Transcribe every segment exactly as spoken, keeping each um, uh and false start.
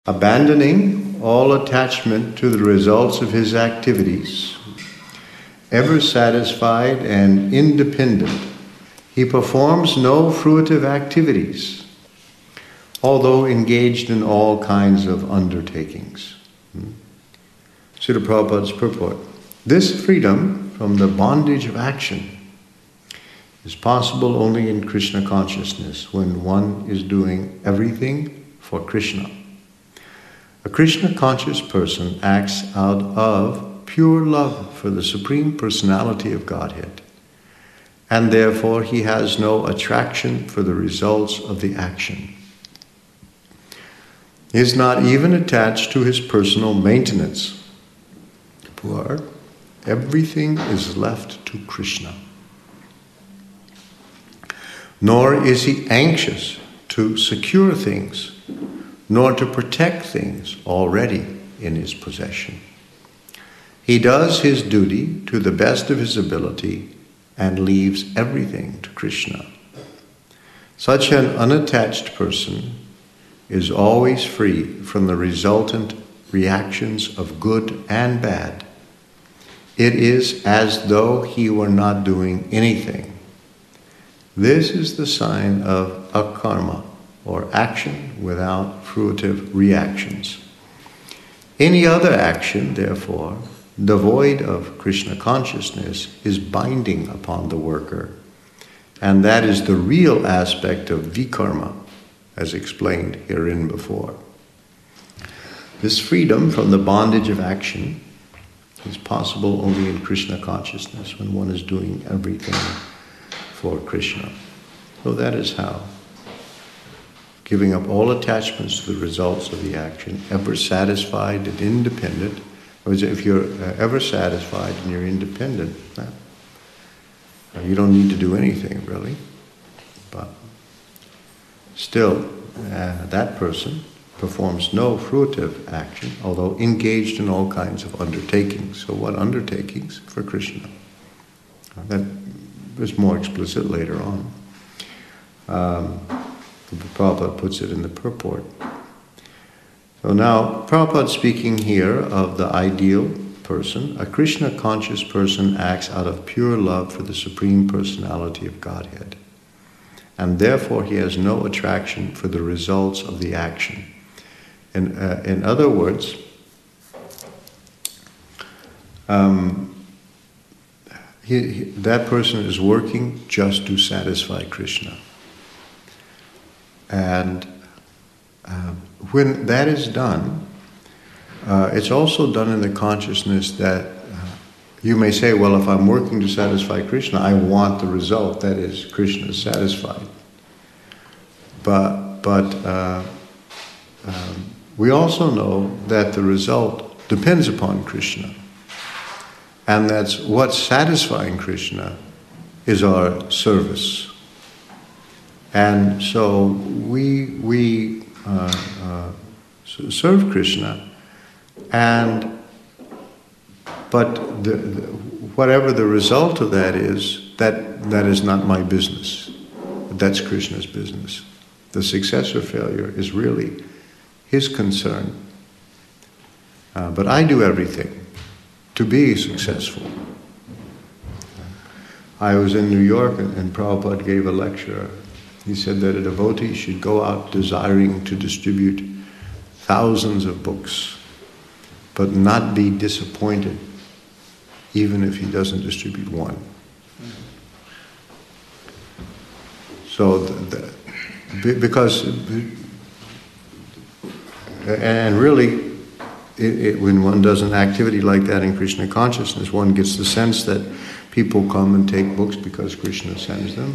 Abandoning all attachment to the results of his activities, ever satisfied and independent, he performs no fruitive activities, although engaged in all kinds of undertakings. Hmm? Srila Prabhupada's purport. This freedom from the bondage of action is possible only in Krishna consciousness, when one is doing everything for Krishna. A Krishna-conscious person acts out of pure love for the Supreme Personality of Godhead, and therefore he has no attraction for the results of the action. He is not even attached to his personal maintenance. Poor, everything is left to Krishna. Nor is he anxious to secure things, nor to protect things already in his possession. He does his duty to the best of his ability and leaves everything to Krishna. Such an unattached person is always free from the resultant reactions of good and bad. It is as though he were not doing anything. This is the sign of akarma, or action without fruitive reactions. Any other action, therefore, devoid of Krishna consciousness, is binding upon the worker, and that is the real aspect of vikarma, as explained herein before. This freedom from the bondage of action is possible only in Krishna consciousness, when one is doing everything for Krishna. So that is how, giving up all attachments to the results of the action, ever satisfied and independent. If you're ever satisfied and you're independent, well, you don't need to do anything really. But still, uh, that person performs no fruitive action, although engaged in all kinds of undertakings. So what undertakings? For Krishna. That is more explicit later on. Um, Prabhupada puts it in the purport. So now, Prabhupada speaking here of the ideal person. A Krishna-conscious person acts out of pure love for the Supreme Personality of Godhead, and therefore he has no attraction for the results of the action. In, uh, in other words, um, he, he, that person is working just to satisfy Krishna. And uh, when that is done, uh, it's also done in the consciousness that uh, you may say, well, if I'm working to satisfy Krishna, I want the result, that is, Krishna is satisfied. But, but uh, um, we also know that the result depends upon Krishna. And that's what's satisfying Krishna is our service. And so we we uh, uh, serve Krishna, and but the, the, whatever the result of that is, that that is not my business. That's Krishna's business. The success or failure is really his concern. Uh, but I do everything to be successful. I was in New York, and, and Prabhupada gave a lecture. He said that a devotee should go out desiring to distribute thousands of books, but not be disappointed even if he doesn't distribute one. So, the, the, because, and really, it, it, when one does an activity like that in Krishna consciousness, one gets the sense that people come and take books because Krishna sends them.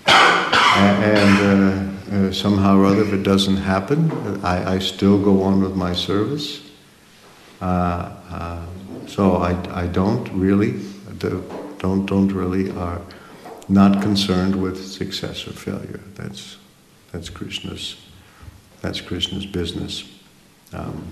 And uh, uh, somehow or other, if it doesn't happen, I, I still go on with my service. Uh, uh, so I, I don't really, don't don't really are not concerned with success or failure. That's that's Krishna's that's Krishna's business. Um,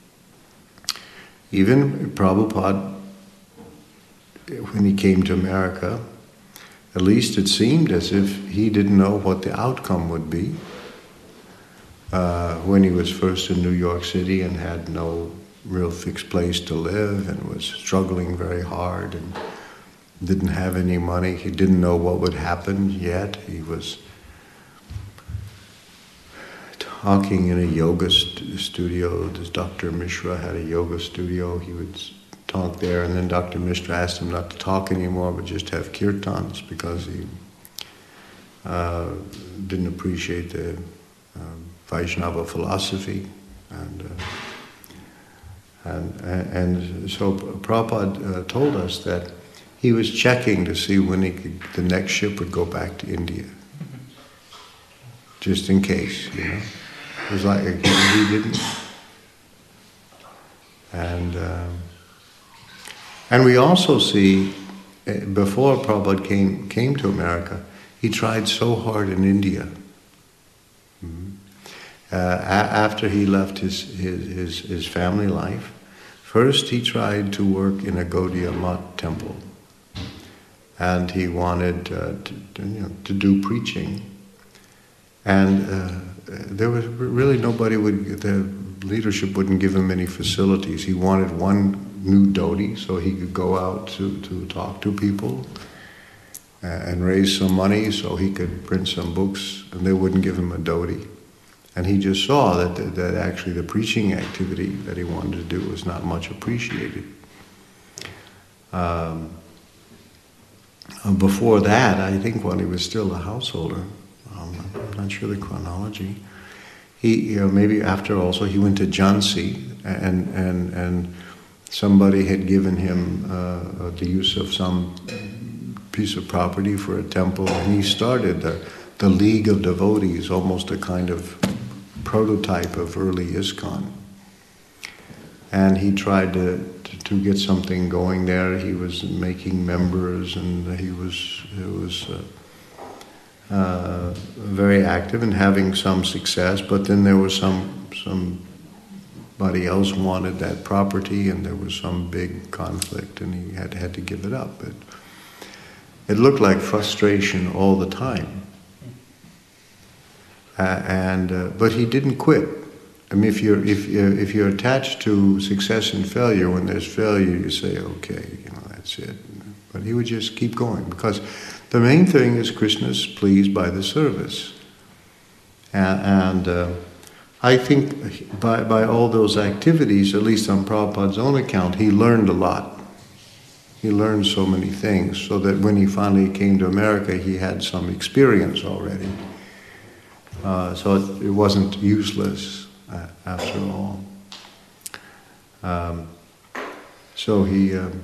even Prabhupada, when he came to America, at least it seemed as if he didn't know what the outcome would be. uh, when he was first in New York City and had no real fixed place to live and was struggling very hard and didn't have any money. He didn't know what would happen yet. He was talking in a yoga st- studio. This Doctor Mishra had a yoga studio. He would talk there, and then Doctor Mishra asked him not to talk anymore, but just have kirtans, because he uh, didn't appreciate the uh, Vaishnava philosophy. And, uh, and, and so Prabhupada uh, told us that he was checking to see when he could, the next ship would go back to India, just in case, you know. It was like he, he didn't. And um, and we also see, before Prabhupada came came to America, he tried so hard in India. Mm-hmm. Uh, a- after he left his, his his his family life, first he tried to work in a Gaudiya Math temple, and he wanted uh, to, to, you know, to do preaching, and uh, there was really nobody would the leadership wouldn't give him any facilities. He wanted one new dhoti so he could go out to, to talk to people uh, and raise some money so he could print some books, and they wouldn't give him a dhoti. And he just saw that, that, that actually the preaching activity that he wanted to do was not much appreciated. Um, before that, I think when he was still a householder, um, I'm not sure the chronology, he, you know, maybe after also he went to Jhansi, and and and somebody had given him uh, the use of some piece of property for a temple, and he started the, the League of Devotees, almost a kind of prototype of early ISKCON. And he tried to, to, to get something going there. He was making members, and he was, it was uh, uh, very active and having some success, but then there was some, somebody else wanted that property, and there was some big conflict, and he had, had to give it up. It, it looked like frustration all the time. Uh, and uh, but he didn't quit. I mean, if you're if you're, if you're attached to success and failure, when there's failure, you say, okay, you know, that's it. But he would just keep going, because the main thing is Krishna's pleased by the service. And, and uh, I think by by all those activities, at least on Prabhupada's own account, he learned a lot. He learned so many things, so that when he finally came to America, he had some experience already. Uh, so it, it wasn't useless uh, after all. Um, so he um,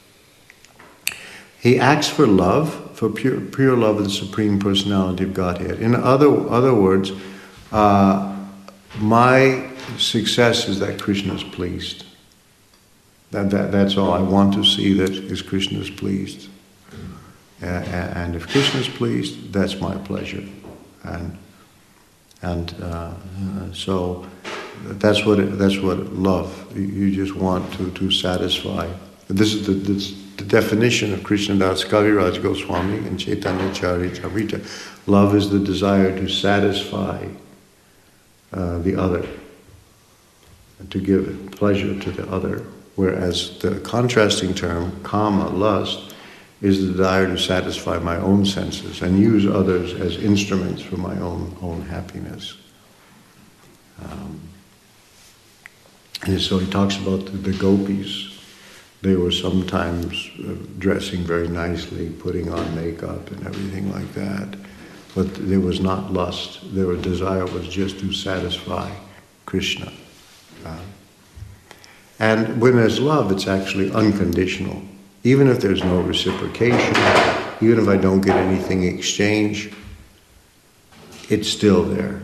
he acts for love, for pure pure love of the Supreme Personality of Godhead. In other other words, uh, my success is that Krishna is pleased. That, that that's all. I want to see that is Krishna is pleased, uh, and if Krishna is pleased, that's my pleasure. And And uh, uh, so that's what it, that's what love. You, you just want to, to satisfy. This is the, this, the definition of Krishnadas Kaviraj Goswami and Chaitanya Charitamrita. Love is the desire to satisfy uh, the other, to give pleasure to the other. Whereas the contrasting term, kama, lust, is the desire to satisfy my own senses and use others as instruments for my own own happiness. Um, and so he talks about the, the gopis. They were sometimes uh, dressing very nicely, putting on makeup and everything like that. But there was not lust. Their desire was just to satisfy Krishna. Uh, and when there's love, it's actually unconditional. Even if there's no reciprocation, even if I don't get anything in exchange, it's still there.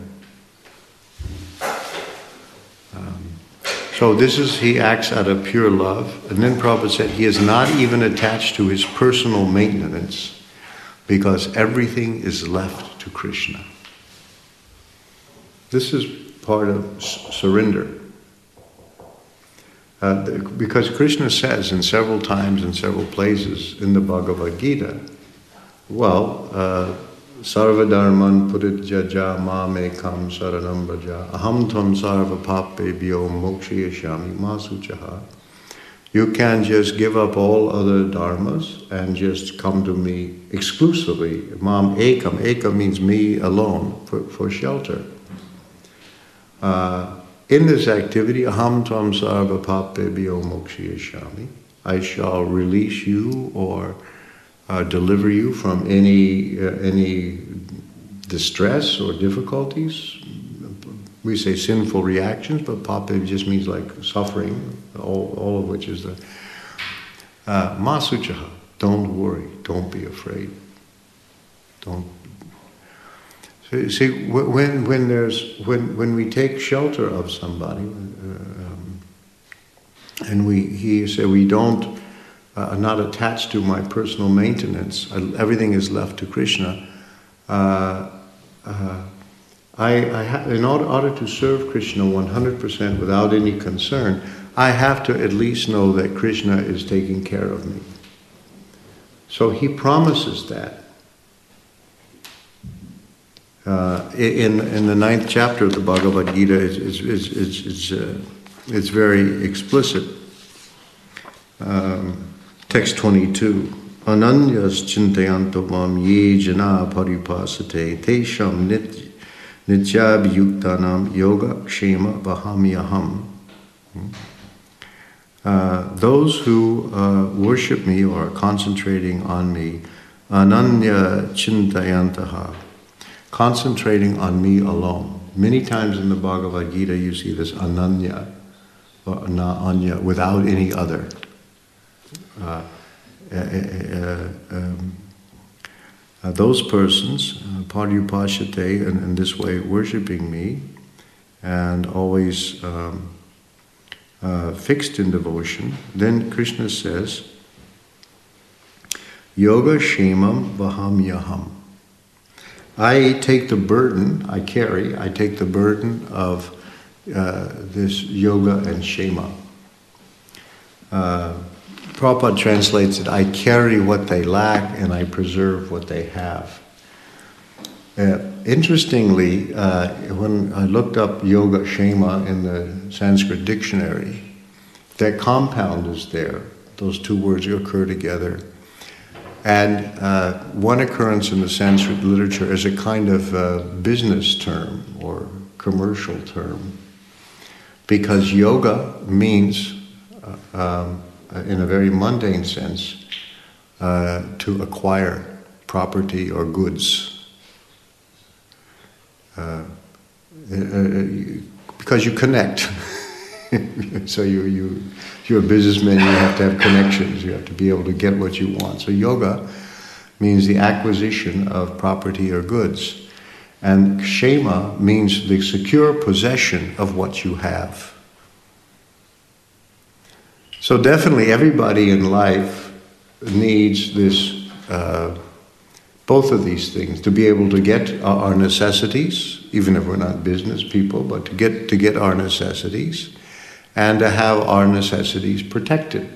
Um, so this is, he acts out of pure love. And then Prabhupada said he is not even attached to his personal maintenance, because everything is left to Krishna. This is part of s- surrender. Uh, because Krishna says in several times in several places in the Bhagavad Gita, well, uh, sarva dharman purityaja mamekam saranam braja aham tvam sarva papebhyo mokshayashyami ma suchaha. You can just give up all other dharmas and just come to me exclusively. Mam ekam. Ekam means me alone for, for shelter. Uh, in this activity, aham tvam sarva papebhyo mokshayashyami. I shall release you or uh, deliver you from any uh, any distress or difficulties. We say sinful reactions, but papa just means like suffering, all, all of which is the uh, masuchaha. Don't worry, don't be afraid. Don't. So you see, when when there's when when we take shelter of somebody, uh, um, and we he said we don't uh, are not attached to my personal maintenance. I, everything is left to Krishna. Uh, uh, I, I ha- in order, order to serve Krishna one hundred percent without any concern, I have to at least know that Krishna is taking care of me. So he promises that. Uh, in in the ninth chapter of the Bhagavad Gita, it's it's it's it's, it's, uh, it's very explicit. Um, text twenty-two. Ananyas chintayanto mam ye jana paripasate tesham nit nityabhyuktanam yoga kshema vahamyaham. Uh, those who uh, worship me or are concentrating on me, ananya chintayantaha, concentrating on me alone. Many times in the Bhagavad Gita you see this ananya, or na-anya, without any other. Uh, uh, uh, um, uh, those persons, uh, paryupashate, and in this way worshipping me, and always um, uh, fixed in devotion, then Krishna says, yoga shemam vahamyaham. I take the burden, I carry, I take the burden of uh, this yoga and shema. Uh, Prabhupada translates it, I carry what they lack and I preserve what they have. Uh, interestingly, uh, when I looked up yoga shema in the Sanskrit dictionary, that compound is there. Those two words occur together. And uh, one occurrence in the Sanskrit literature is a kind of uh, business term or commercial term, because yoga means, uh, um, in a very mundane sense, uh, to acquire property or goods. Uh, uh, because you connect. So you, you, if you're a businessman, you have to have connections. You have to be able to get what you want. So yoga means the acquisition of property or goods. And kshema means the secure possession of what you have. So definitely everybody in life needs this, uh, both of these things, to be able to get our necessities, even if we're not business people, but to get to get our necessities, and to have our necessities protected.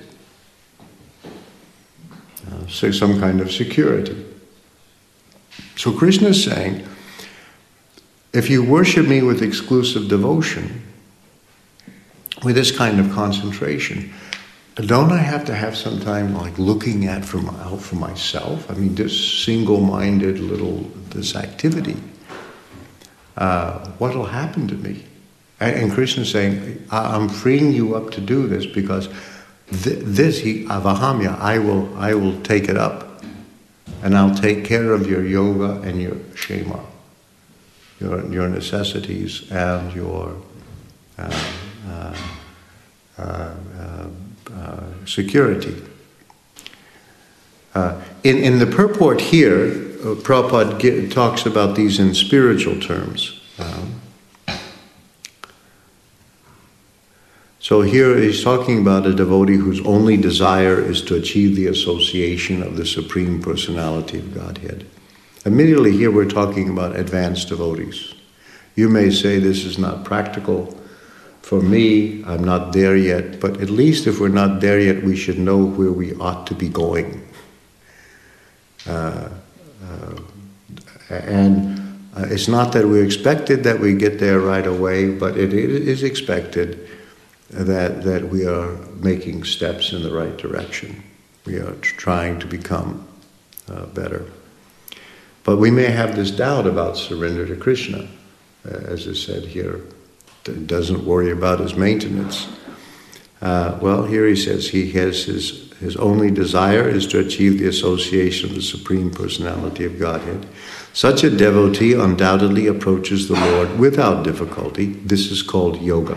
Uh, so some kind of security. So Krishna is saying, if you worship me with exclusive devotion, with this kind of concentration, don't I have to have some time like looking at for my, out for myself? I mean, this single-minded little, this activity, uh, what will happen to me? And, and Krishna is saying, I'm freeing you up to do this because th- this, he, avahamya, I will, I will take it up. And I'll take care of your yoga and your shema, your, your necessities and your uh, uh, uh, uh, Uh, security. Uh, in, in the purport here, uh, Prabhupada get, talks about these in spiritual terms. Um, so here he's talking about a devotee whose only desire is to achieve the association of the Supreme Personality of Godhead. Immediately here we're talking about advanced devotees. You may say this is not practical. For me, I'm not there yet, but at least if we're not there yet, we should know where we ought to be going. Uh, uh, And uh, it's not that we expected that we get there right away, but it, it is expected that, that we are making steps in the right direction. We are trying to become uh, better. But we may have this doubt about surrender to Krishna. Uh, as is said here, doesn't worry about his maintenance. Uh, well, here he says he has his, his only desire is to achieve the association of the Supreme Personality of Godhead. Such a devotee undoubtedly approaches the Lord without difficulty. This is called yoga.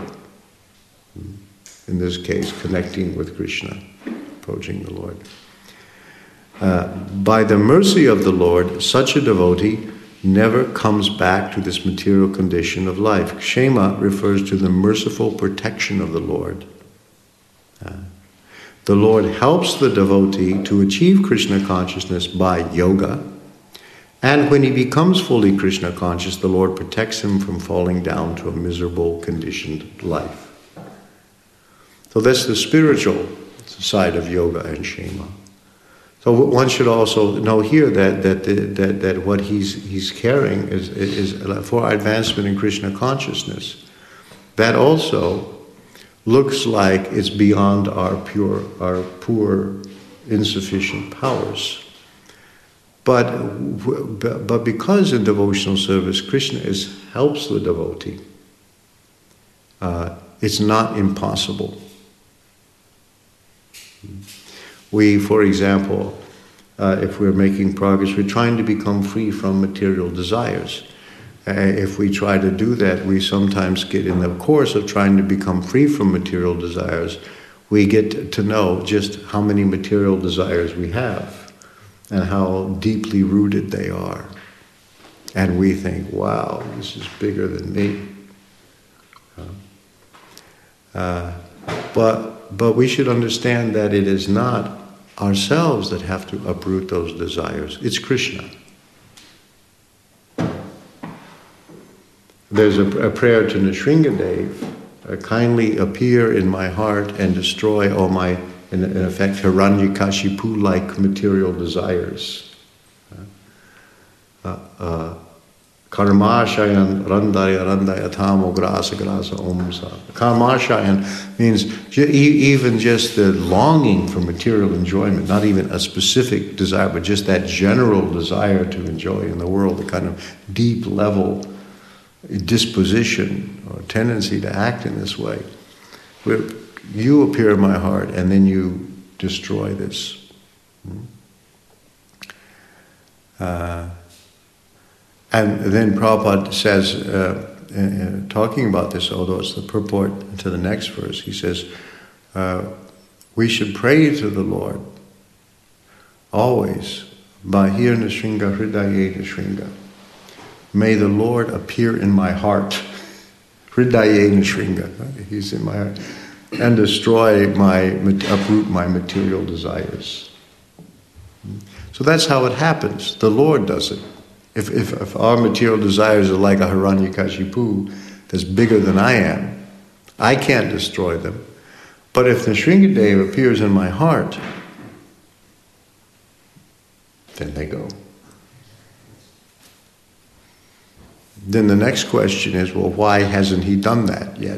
In this case, connecting with Krishna, approaching the Lord. Uh, by the mercy of the Lord, such a devotee never comes back to this material condition of life. Kshema refers to the merciful protection of the Lord. Uh, the Lord helps the devotee to achieve Krishna consciousness by yoga, and when he becomes fully Krishna conscious, the Lord protects him from falling down to a miserable, conditioned life. So that's the spiritual side of yoga and Kshema. So one should also know here that that that, that what he's he's carrying is is for advancement in Krishna consciousness. That also looks like it's beyond our pure, our poor, insufficient powers. But but because in devotional service Krishna is helps the devotee, uh, it's not impossible. We, for example, uh, if we're making progress, we're trying to become free from material desires. Uh, if we try to do that, we sometimes get in the course of trying to become free from material desires, we get to know just how many material desires we have and how deeply rooted they are. And we think, wow, this is bigger than me. Uh, but, but we should understand that it is not ourselves that have to uproot those desires. It's Krishna. There's a, a prayer to Nrsingadev, uh, kindly appear in my heart and destroy all my, in, in effect, Hiranyakashipu-like material desires. Uh, uh, Karmashayan randaya randaya thamo grasa grasa omsa. Karmashayan means even just the longing for material enjoyment, not even a specific desire, but just that general desire to enjoy in the world, the kind of deep level disposition or tendency to act in this way. Where you appear in my heart and then you destroy this. Uh, And then Prabhupada says, uh, uh, talking about this, although it's the purport to the next verse, he says, uh, we should pray to the Lord always, Bahir Nrsinga Hridaye Nrsinga. May the Lord appear in my heart, Hridaye Nrsinga, he's in my heart, and destroy my, uproot my material desires. So that's how it happens. The Lord does it. If, if, if our material desires are like a Hiranyakashipu that's bigger than I am, I can't destroy them. But if Nrsingadev appears in my heart, then they go. Then the next question is, well, why hasn't he done that yet?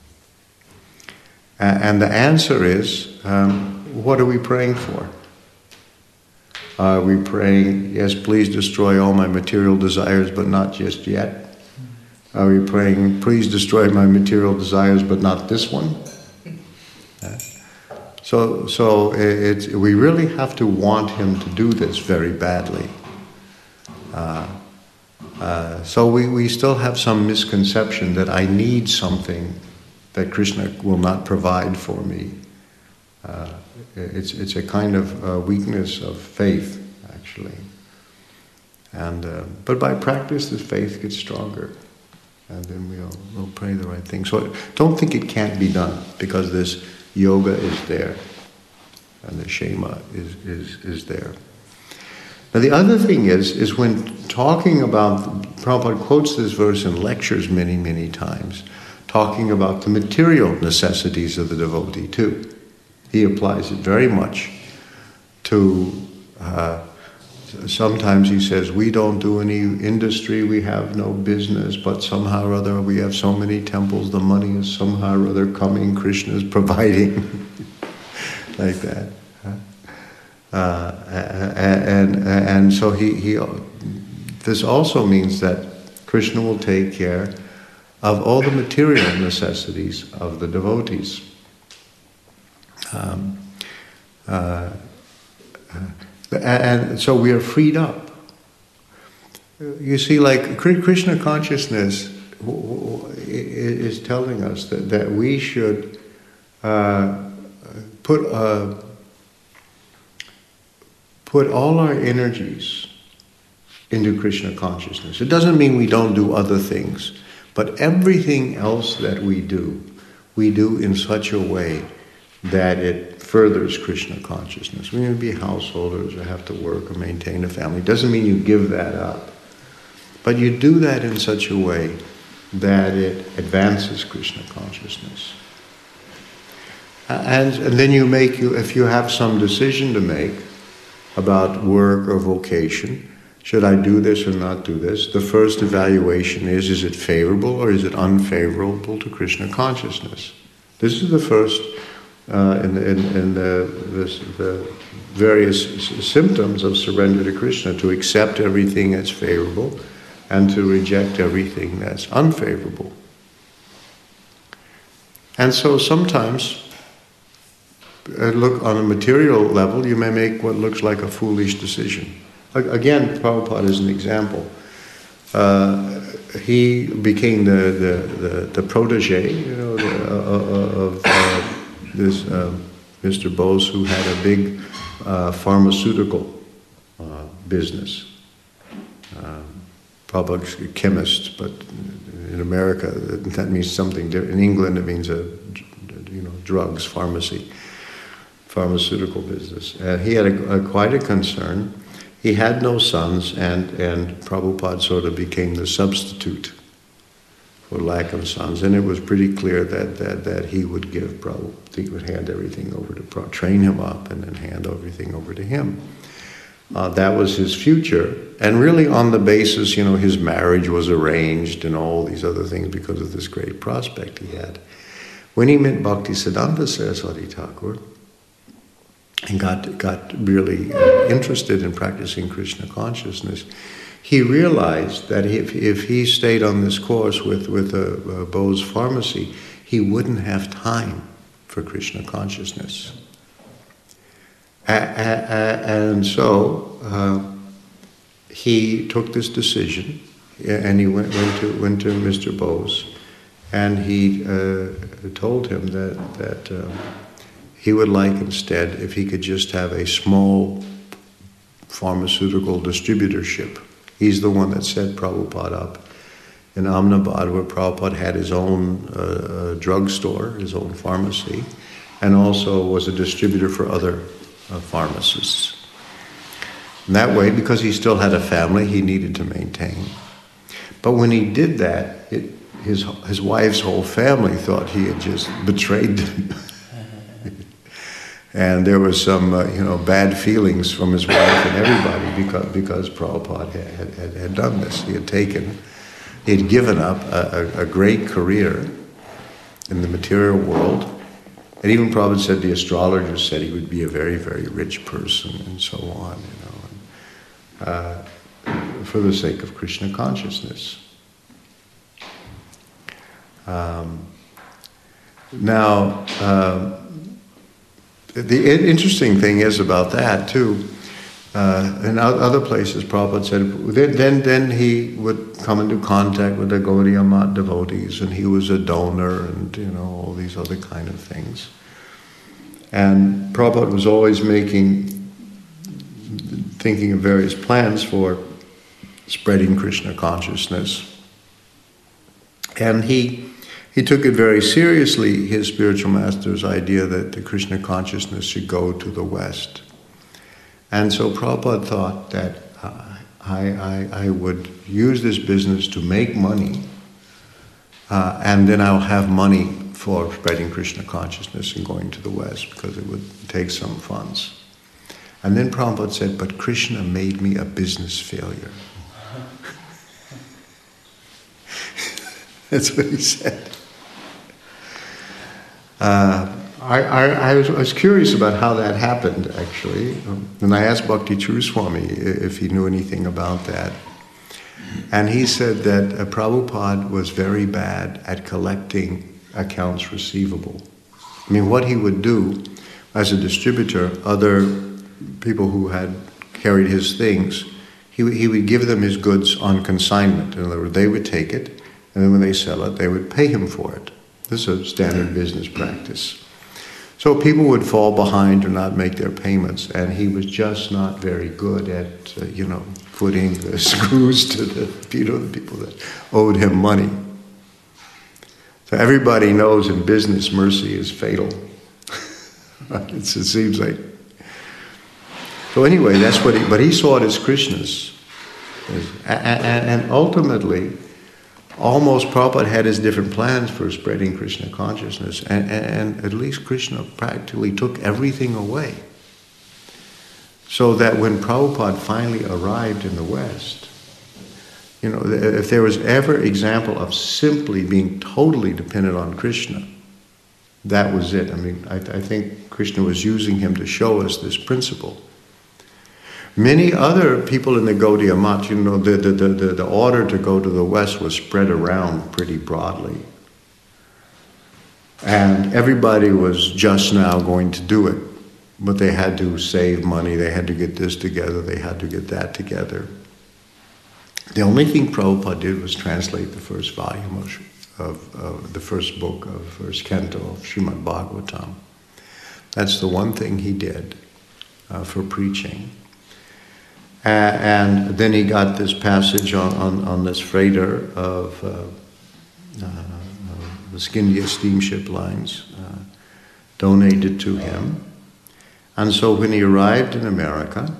Uh, and the answer is, um, what are we praying for? Are we praying, yes, please destroy all my material desires, but not just yet? Are we praying, please destroy my material desires, but not this one? Uh, so so it's, we really have to want him to do this very badly. Uh, uh, so we, we still have some misconception that I need something that Krishna will not provide for me. Uh, It's it's a kind of uh, weakness of faith, actually. And uh, but by practice, the faith gets stronger, and then we'll we'll pray the right thing. So don't think it can't be done, because this yoga is there, and the Kshema is is is there. Now the other thing is is when talking about, Prabhupada quotes this verse in lectures many many times, talking about the material necessities of the devotee too. He applies it very much to uh, sometimes he says, we don't do any industry, we have no business, but somehow or other we have so many temples, the money is somehow or other coming, Krishna is providing, like that. Uh, and, and and so he, he this also means that Krishna will take care of all the material necessities of the devotees. Um, uh, uh, and so we are freed up. You see, like Krishna consciousness is telling us that, that we should uh, put uh, put all our energies into Krishna consciousness. It doesn't mean we don't do other things, but everything else that we do, we do in such a way that it furthers Krishna consciousness. We need to be householders or have to work or maintain a family. It doesn't mean you give that up. But you do that in such a way that it advances Krishna consciousness. And, and then you make, you if you have some decision to make about work or vocation, should I do this or not do this? The first evaluation is, is it favorable or is it unfavorable to Krishna consciousness? This is the first uh, in, in, in the, this, the various s- symptoms of surrender to Krishna, to accept everything that's favorable and to reject everything that's unfavorable. And so sometimes, uh, look, on a material level, you may make what looks like a foolish decision. Again, Prabhupada is an example. Uh, he became the the, the, the protege, you know, the, uh, of uh, this uh, Mister Bose, who had a big uh, pharmaceutical uh, business. Um, Prabhupada's a chemist, but in America that means something different. In England, it means a you know drugs, pharmacy, pharmaceutical business. And he had a, a, quite a concern. He had no sons, and, and Prabhupada sort of became the substitute for lack of sons. And it was pretty clear that that, that he would give Prabhupada, he would hand everything over to Prabhupada, train him up, and then hand everything over to him. Uh, that was his future. And really on the basis, you know, his marriage was arranged and all these other things because of this great prospect he had. When he met Bhaktisiddhanta Saraswati Thakur, and got got really uh, interested in practicing Krishna consciousness, he realized that if if he stayed on this course with with a, a Bose pharmacy, he wouldn't have time for Krishna consciousness. A, a, a, and so uh, he took this decision, and he went, went to went to Mister Bose, and he uh, told him that that. Um, He would like instead if he could just have a small pharmaceutical distributorship. He's the one that set Prabhupada up in Ahmedabad, where Prabhupada had his own uh, drugstore, his own pharmacy, and also was a distributor for other uh, pharmacists. And that way, because he still had a family he needed to maintain. But when he did that, it, his, his wife's whole family thought he had just betrayed them. And there was some, uh, you know, bad feelings from his wife and everybody because because Prabhupada had, had, had done this. He had taken, he had given up a, a, a great career in the material world. And even Prabhupada said the astrologers said he would be a very, very rich person and so on, you know, and, uh, for the sake of Krishna consciousness. Um, now, um, the interesting thing is about that too. Uh, in other places, Prabhupada said, then then he would come into contact with the Gaudiya Math devotees, and he was a donor, and you know all these other kind of things. And Prabhupada was always making, thinking of various plans for spreading Krishna consciousness, and he. He took it very seriously, his spiritual master's idea that the Krishna consciousness should go to the West. And so Prabhupada thought that uh, I, I, I would use this business to make money, uh, and then I'll have money for spreading Krishna consciousness and going to the West, because it would take some funds. And then Prabhupada said, but Krishna made me a business failure. That's what he said. Uh, I, I, I, was, I was curious about how that happened, actually. Um, and I asked Bhakti Churuswami if he knew anything about that. And he said that uh, Prabhupada was very bad at collecting accounts receivable. I mean, what he would do as a distributor, other people who had carried his things, he, he would give them his goods on consignment. In other words, they would take it, and then when they sell it, they would pay him for it. This is a standard business practice. So people would fall behind or not make their payments, and he was just not very good at, uh, you know, putting the screws to the, you know, the people that owed him money. So everybody knows in business mercy is fatal. It's, it seems like. So anyway, that's what he, but he saw it as Krishna's. And, and, and ultimately, almost Prabhupada had his different plans for spreading Krishna consciousness, and, and, and at least Krishna practically took everything away. So that when Prabhupada finally arrived in the West, you know, if there was ever example of simply being totally dependent on Krishna, that was it. I mean, I, I think Krishna was using him to show us this principle. Many other people in the Gaudiya Math, you know, the, the, the, the order to go to the West was spread around pretty broadly. And everybody was just now going to do it. But they had to save money, they had to get this together, they had to get that together. The only thing Prabhupada did was translate the first volume of, of, of the first book of first canto of Srimad Bhagavatam. That's the one thing he did uh, for preaching. Uh, and then he got this passage on, on, on this freighter of uh, uh, the Scindia steamship lines uh, donated to him. And so when he arrived in America,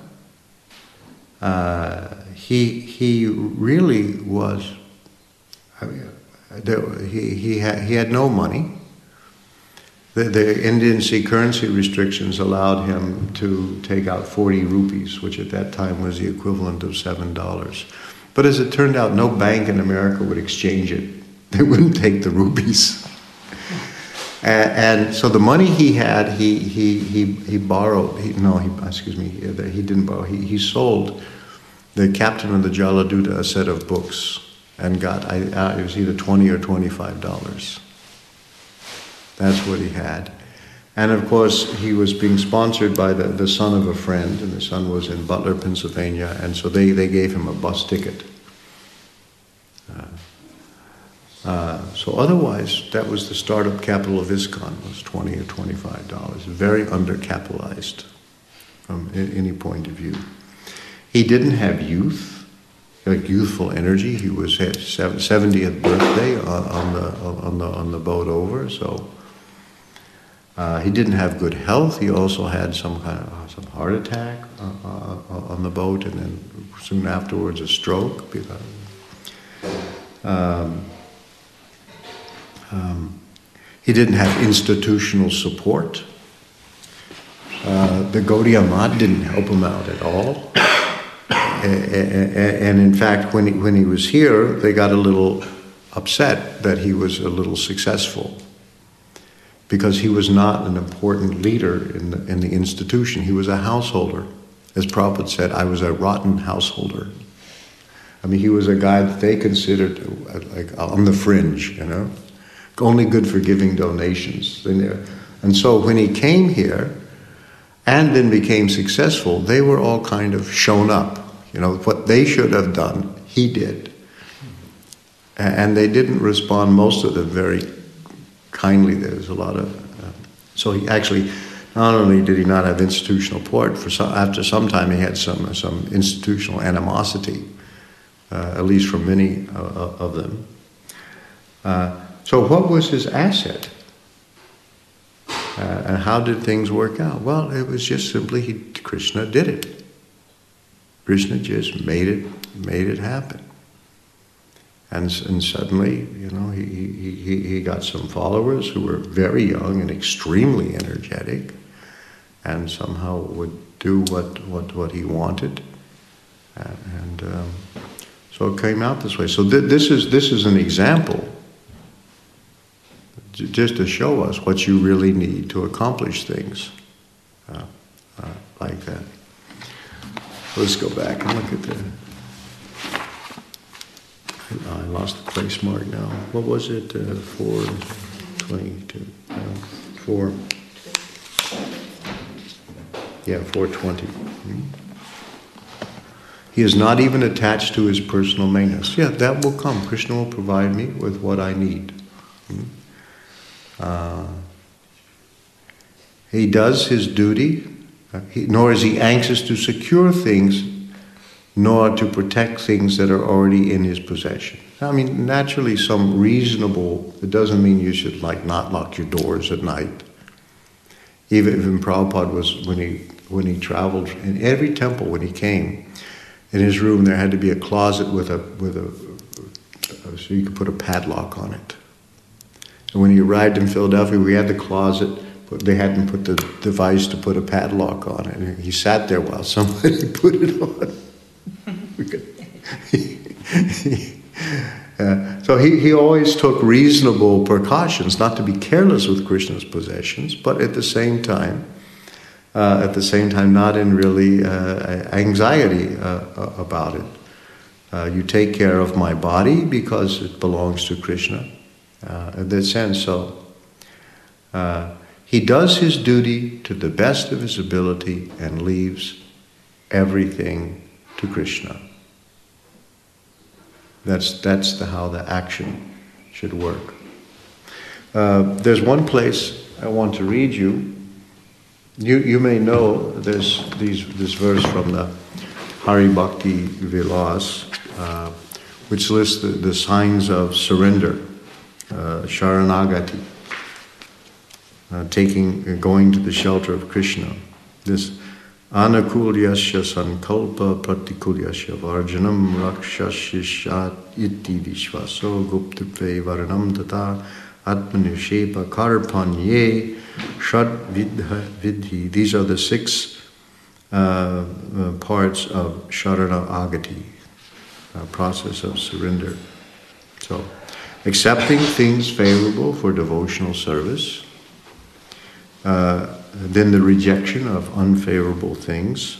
uh, he he really was, I mean, there, he, he, had, he had no money. The, the Indian sea currency restrictions allowed him to take out forty rupees, which at that time was the equivalent of seven dollars. But as it turned out, no bank in America would exchange it. They wouldn't take the rupees. And, and so the money he had, he he he, he borrowed. He, no, he, excuse me, he, he didn't borrow. He, he sold the captain of the Jaladuta a set of books and got, I, uh, it was either twenty or twenty-five dollars. That's what he had. And of course, he was being sponsored by the, the son of a friend, and the son was in Butler, Pennsylvania, and so they, they gave him a bus ticket. Uh, uh, so otherwise, that was the startup capital of ISKCON, was twenty or twenty-five dollars. Very undercapitalized from any point of view. He didn't have youth, like youthful energy. He was at seventieth birthday on, on the on the on the boat over, so uh, he didn't have good health. He also had some kind of some heart attack uh, uh, on the boat, and then soon afterwards a stroke. Um, um, he didn't have institutional support. Uh, the Gaudiya Math didn't help him out at all. And in fact, when he, when he was here, they got a little upset that he was a little successful, because he was not an important leader in the, in the institution. He was a householder. As Prabhupada said, I was a rotten householder. I mean, he was a guy that they considered like on the fringe, you know, only good for giving donations. And so when he came here and then became successful, they were all kind of shown up. You know, what they should have done, he did. And they didn't respond, most of them, very kindly. There was a lot of... Uh, so he actually, not only did he not have institutional support, for some, after some time he had some, some institutional animosity, uh, at least from many uh, of them. Uh, so what was his asset? Uh, and how did things work out? Well, it was just simply he, Krishna did it. Krishna just made it, made it happen. And, and suddenly, you know, he, he, he got some followers who were very young and extremely energetic. and somehow would do what, what, what he wanted. And, and um, so it came out this way. So th- this is this is an example, j- just to show us what you really need to accomplish things uh, uh, like that. Let's go back and look at the... I lost the place mark now. What was it? Uh, four twenty-two. Uh, four. Yeah, four twenty. Hmm? He is not even attached to his personal maintenance. Yeah, that will come. Krishna will provide me with what I need. Hmm? Uh, he does his duty, uh, he, nor is he anxious to secure things, nor to protect things that are already in his possession. I mean, naturally, some reasonable, it doesn't mean you should like not lock your doors at night. Even, even Prabhupada was, when he, when he traveled, in every temple when he came, in his room there had to be a closet with a, with a, so you could put a padlock on it. And when he arrived in Philadelphia, we had the closet, but they hadn't put the device to put a padlock on it. And he sat there while somebody put it on. uh, so he, he always took reasonable precautions, not to be careless with Krishna's possessions, but at the same time, uh, at the same time, not in really uh, anxiety uh, about it. Uh, you take care of my body because it belongs to Krishna. Uh, in that sense, so uh, he does his duty to the best of his ability and leaves everything to Krishna. That's that's the, how the action should work. Uh, there's one place I want to read you. You you may know there's these this verse from the Hari Bhakti Vilas, uh, which lists the, the signs of surrender, uh, Sharanagati, uh, taking uh, going to the shelter of Krishna. This Anakulyasya sankalpa pratikulyasya varjanam rakshashishat iti vishvaso guptitve varanam tata atmanushepa karpanye shad vidha vidhi. These are the six uh, uh, parts of Sharana Agati, uh, process of surrender. So, accepting things favorable for devotional service, uh, then the rejection of unfavorable things.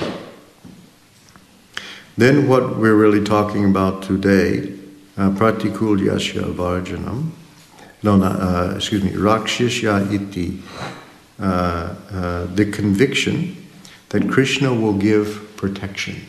Then what we're really talking about today, uh, pratikulyasya varjanam, no, no uh, excuse me, rakshishya iti, uh, uh, the conviction that Krishna will give protection.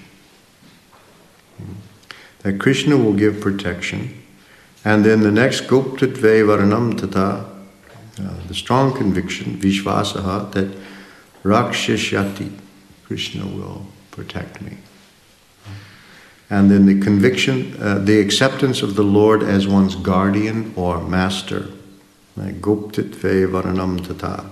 That Krishna will give protection. And then the next, guptitve varanam tata, Uh, the strong conviction, vishvasaha, that rakshishyati, Krishna will protect me. And then the conviction, uh, the acceptance of the Lord as one's guardian or master. Goptitve varanam tata.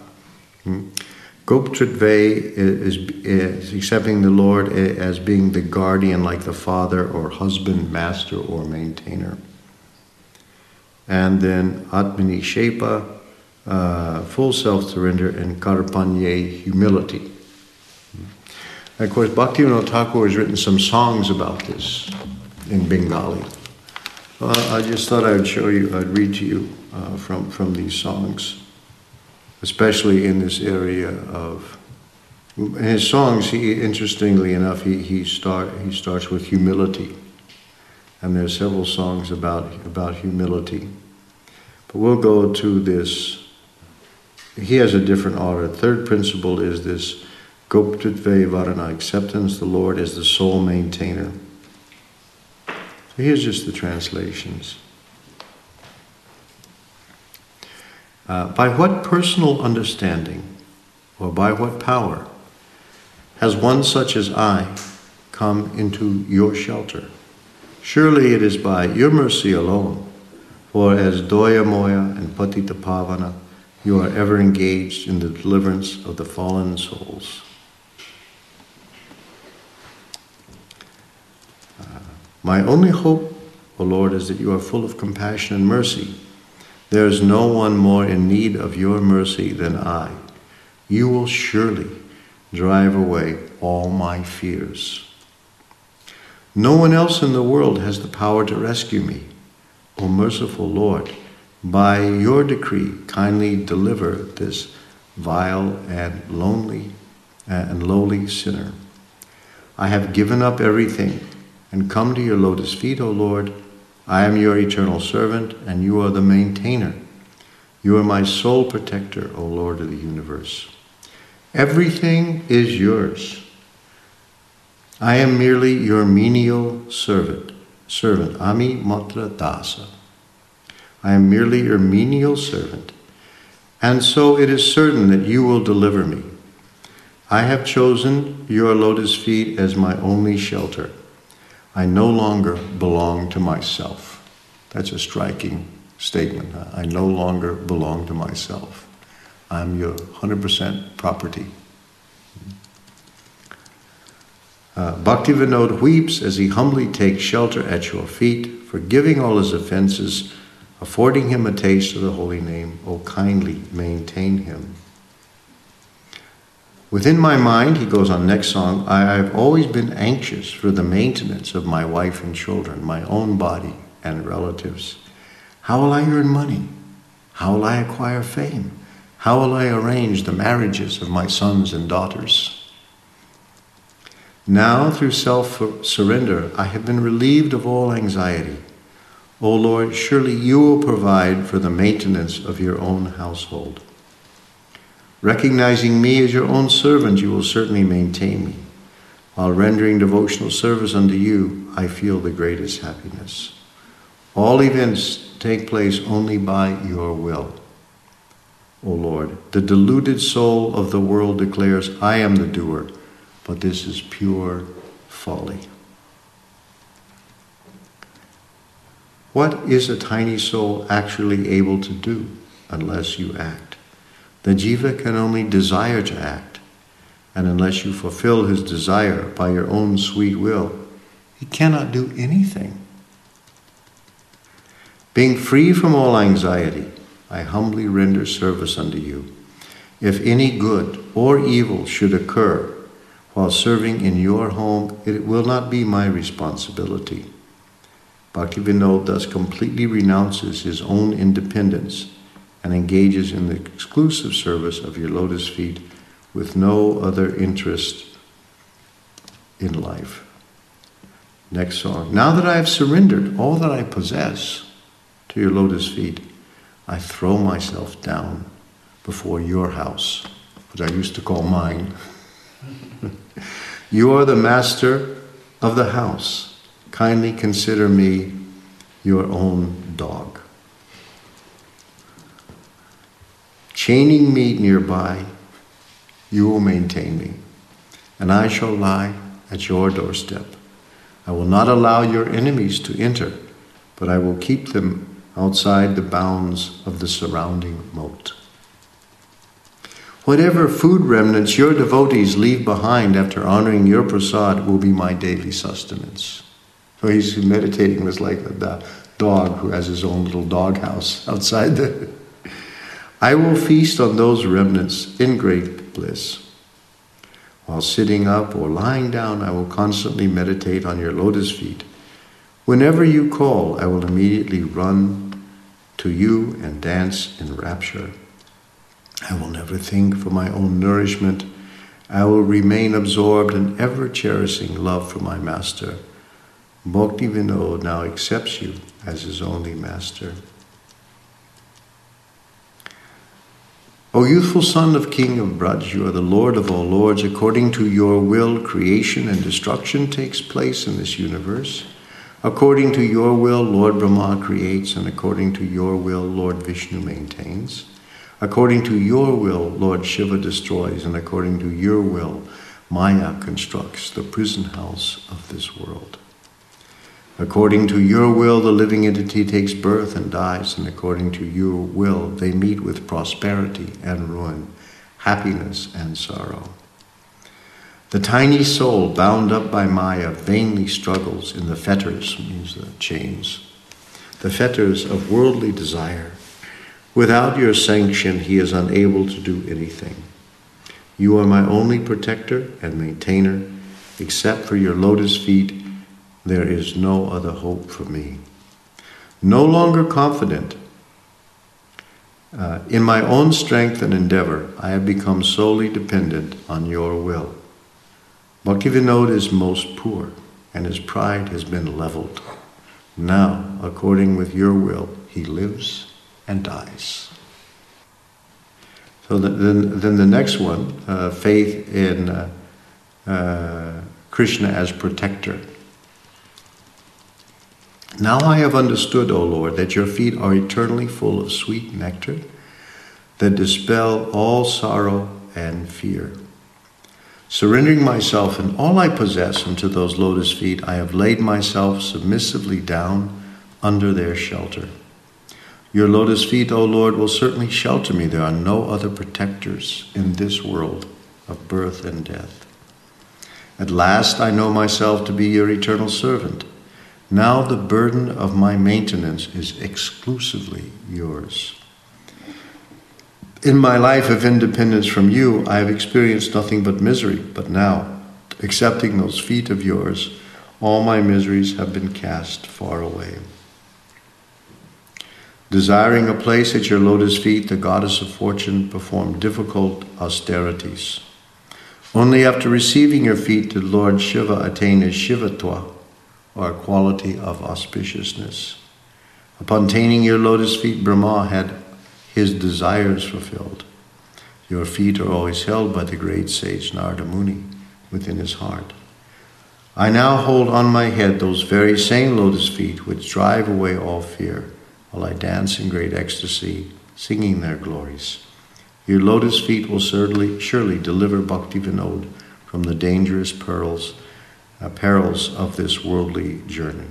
Goptitve is, is accepting the Lord as being the guardian, like the father or husband, master or maintainer. And then atmani shepa, Uh, full self-surrender, and karpanye, humility. And of course, Bhaktivinoda Thakur has written some songs about this in Bengali. So I, I just thought I would show you, I'd read to you uh, from, from these songs, especially in this area of, in his songs, he, interestingly enough, he, he, start, he starts with humility. And there are several songs about, about humility. But we'll go to this. He has a different order. Third principle is this goptitve varana, acceptance the Lord as the sole maintainer. So here's just the translations. Uh, by what personal understanding or by what power has one such as I come into your shelter? Surely it is by your mercy alone, for as Doya Moya and Patita Pavana, you are ever engaged in the deliverance of the fallen souls. Uh, my only hope, O Lord, is that you are full of compassion and mercy. There is no one more in need of your mercy than I. you will surely drive away all my fears. No one else in the world has the power to rescue me. O merciful Lord, by your decree, kindly deliver this vile and lonely and lowly sinner. I have given up everything and come to your lotus feet, O Lord. I am your eternal servant, and you are the maintainer. You are my sole protector, O Lord of the universe. Everything is yours. I am merely your menial servant, servant, Ami Matra Dasa. I am merely your menial servant, and so it is certain that you will deliver me. I have chosen your lotus feet as my only shelter. I no longer belong to myself. That's a striking statement. Huh? I no longer belong to myself. I'm your one hundred percent property. Uh, Bhaktivinoda weeps as he humbly takes shelter at your feet, forgiving all his offenses, affording him a taste of the holy name. O kindly maintain him. Within my mind, he goes on next song, I have always been anxious for the maintenance of my wife and children, my own body and relatives. How will I earn money? How will I acquire fame? How will I arrange the marriages of my sons and daughters? Now, through self-surrender, I have been relieved of all anxiety. O Lord, surely you will provide for the maintenance of your own household. Recognizing me as your own servant, you will certainly maintain me. While rendering devotional service unto you, I feel the greatest happiness. All events take place only by your will. O Lord, the deluded soul of the world declares, I am the doer, but this is pure folly. What is a tiny soul actually able to do unless you act? The jiva can only desire to act, and unless you fulfill his desire by your own sweet will, he cannot do anything. Being free from all anxiety, I humbly render service unto you. If any good or evil should occur while serving in your home, it will not be my responsibility. Bhaktivinoda thus completely renounces his own independence and engages in the exclusive service of your lotus feet with no other interest in life. Next song. Now that I have surrendered all that I possess to your lotus feet, I throw myself down before your house, which I used to call mine. You are the master of the house. Kindly consider me your own dog. Chaining me nearby, you will maintain me, and I shall lie at your doorstep. I will not allow your enemies to enter, but I will keep them outside the bounds of the surrounding moat. Whatever food remnants your devotees leave behind after honoring your prasad will be my daily sustenance. So he's meditating was like the dog who has his own little doghouse outside the... I will feast on those remnants in great bliss. While sitting up or lying down, I will constantly meditate on your lotus feet. Whenever you call, I will immediately run to you and dance in rapture. I will never think for my own nourishment. I will remain absorbed in ever-cherishing love for my master. Bhaktivinoda now accepts you as his only master. O youthful son of King of Braj, you are the Lord of all lords. According to your will, creation and destruction takes place in this universe. According to your will, Lord Brahma creates, and according to your will, Lord Vishnu maintains. According to your will, Lord Shiva destroys, and according to your will, Maya constructs the prison house of this world. According to your will, the living entity takes birth and dies, and according to your will, they meet with prosperity and ruin, happiness and sorrow. The tiny soul, bound up by Maya, vainly struggles in the fetters, means the chains, the fetters of worldly desire. Without your sanction, he is unable to do anything. You are my only protector and maintainer. Except for your lotus feet, there is no other hope for me. No longer confident uh, in my own strength and endeavor, I have become solely dependent on your will. Bhaktivinoda is most poor, and his pride has been leveled. Now, according with your will, he lives and dies. So the, then, then the next one, uh, faith in uh, uh, Krishna as protector. Now I have understood, O Lord, that your feet are eternally full of sweet nectar that dispel all sorrow and fear. Surrendering myself and all I possess unto those lotus feet, I have laid myself submissively down under their shelter. Your lotus feet, O Lord, will certainly shelter me. There are no other protectors in this world of birth and death. At last I know myself to be your eternal servant. Now the burden of my maintenance is exclusively yours. In my life of independence from you, I have experienced nothing but misery. But now, accepting those feet of yours, all my miseries have been cast far away. Desiring a place at your lotus feet, the goddess of fortune performed difficult austerities. Only after receiving your feet did Lord Shiva attain his Shivatva, or quality of auspiciousness. Upon attaining your lotus feet, Brahma had his desires fulfilled. Your feet are always held by the great sage Narada Muni within his heart. I now hold on my head those very same lotus feet which drive away all fear, while I dance in great ecstasy, singing their glories. Your lotus feet will surely, surely deliver Bhaktivinoda from the dangerous perils, uh, perils of this worldly journey.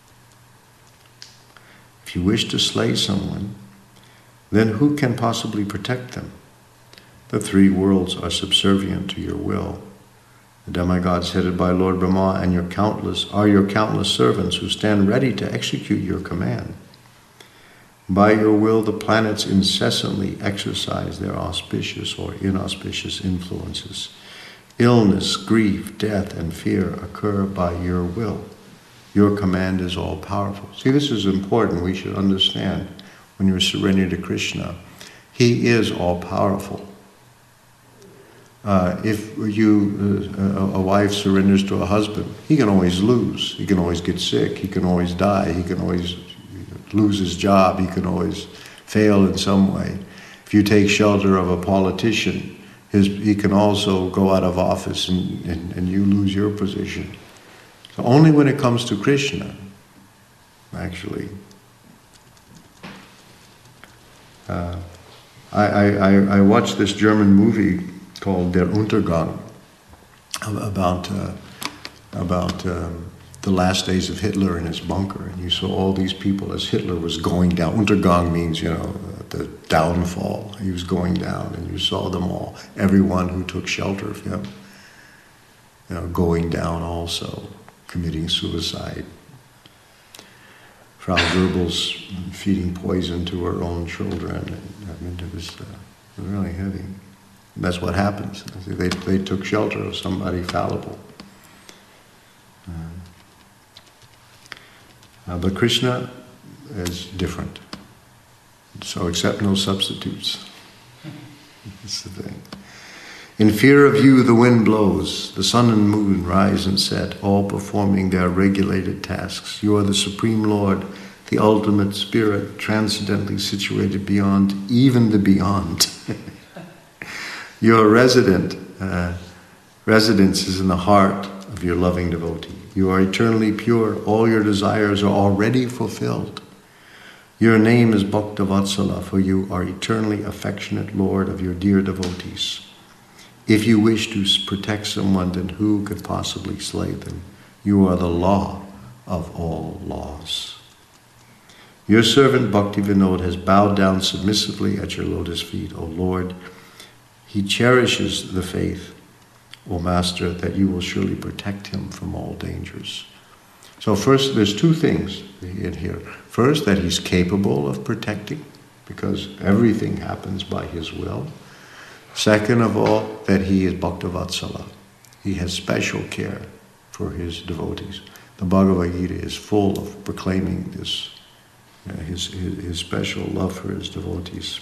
If you wish to slay someone, then who can possibly protect them? The three worlds are subservient to your will. The demigods headed by Lord Brahma and your countless are your countless servants who stand ready to execute your command. By your will, the planets incessantly exercise their auspicious or inauspicious influences. Illness, grief, death, and fear occur by your will. Your command is all-powerful. See, this is important. We should understand when you're surrendering to Krishna. He is all-powerful. Uh, if you, uh, a wife surrenders to a husband, he can always lose. He can always get sick. He can always die. He can always lose his job. He can always fail in some way. If you take shelter of a politician, his, he can also go out of office and, and, and you lose your position. So only when it comes to Krishna, actually. Uh, I, I, I watched this German movie called Der Untergang about, uh, about um, the last days of Hitler in his bunker, and you saw all these people as Hitler was going down. Untergang means, you know, the downfall. He was going down, and you saw them all, everyone who took shelter of him, you know, going down also, committing suicide. Frau Goebbels feeding poison to her own children. I mean, it was uh, really heavy. That's what happens. They, they took shelter of somebody fallible. Uh, Uh, but Krishna is different. So accept no substitutes. That's the thing. In fear of you the wind blows, the sun and moon rise and set, all performing their regulated tasks. You are the Supreme Lord, the ultimate spirit, transcendently situated beyond even the beyond. Your resident, uh, residence is in the heart of your loving devotee. You are eternally pure. All your desires are already fulfilled. Your name is Bhaktavatsala, for you are eternally affectionate Lord of your dear devotees. If you wish to protect someone, then who could possibly slay them? You are the law of all laws. Your servant Bhaktivinoda has bowed down submissively at your lotus feet, O Lord. He cherishes the faith, O Master, that you will surely protect him from all dangers. So first, there's two things in here. First, that he's capable of protecting, because everything happens by his will. Second of all, that he is Bhaktavatsala. He has special care for his devotees. The Bhagavad Gita is full of proclaiming this, uh, his, his, his special love for his devotees.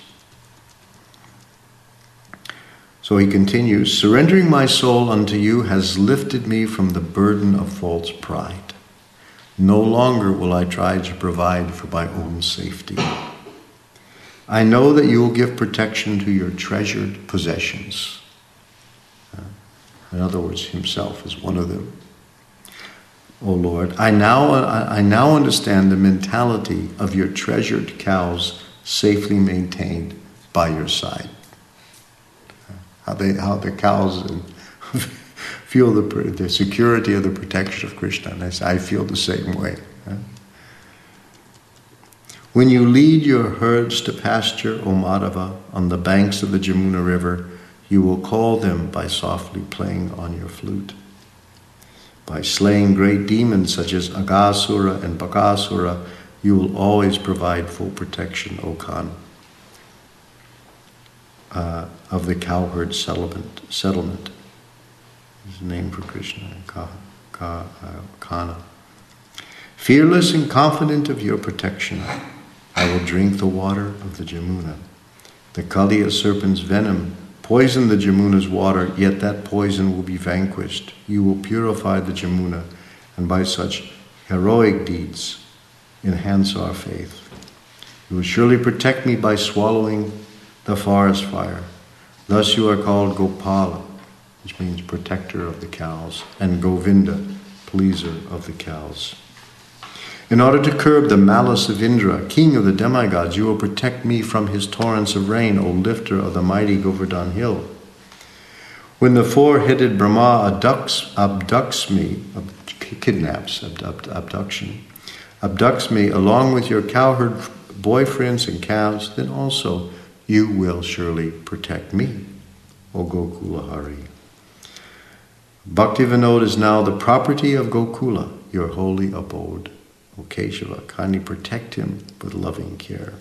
So he continues, surrendering my soul unto you has lifted me from the burden of false pride. No longer will I try to provide for my own safety. I know that you will give protection to your treasured possessions. Uh, in other words, himself is one of them. O Lord, I now, I, I now understand the mentality of your treasured cows safely maintained by your side. How they, how the cows feel the, the security of the protection of Krishna. And I say, I feel the same way. When you lead your herds to pasture, O Madhava, on the banks of the Jamuna River, you will call them by softly playing on your flute. By slaying great demons such as Aghasura and Bakasura, you will always provide full protection, O Khan. Uh, of the cowherd settlement. settlement. Is the name for Krishna, Ka, Ka, uh, Kana. Fearless and confident of your protection, I will drink the water of the Jamuna. The Kaliya serpent's venom poisoned the Jamuna's water, yet that poison will be vanquished. You will purify the Jamuna, and by such heroic deeds enhance our faith. You will surely protect me by swallowing the forest fire. Thus you are called Gopala, which means protector of the cows, and Govinda, pleaser of the cows. In order to curb the malice of Indra, king of the demigods, you will protect me from his torrents of rain, O lifter of the mighty Govardhan hill. When the four-headed Brahma abducts, abducts me, ab, kidnaps, abduct, abduction, abducts me along with your cowherd boyfriends and calves, then also you will surely protect me, O Gokula Hari. Bhaktivinoda is now the property of Gokula, your holy abode. O Keshava, kindly protect him with loving care.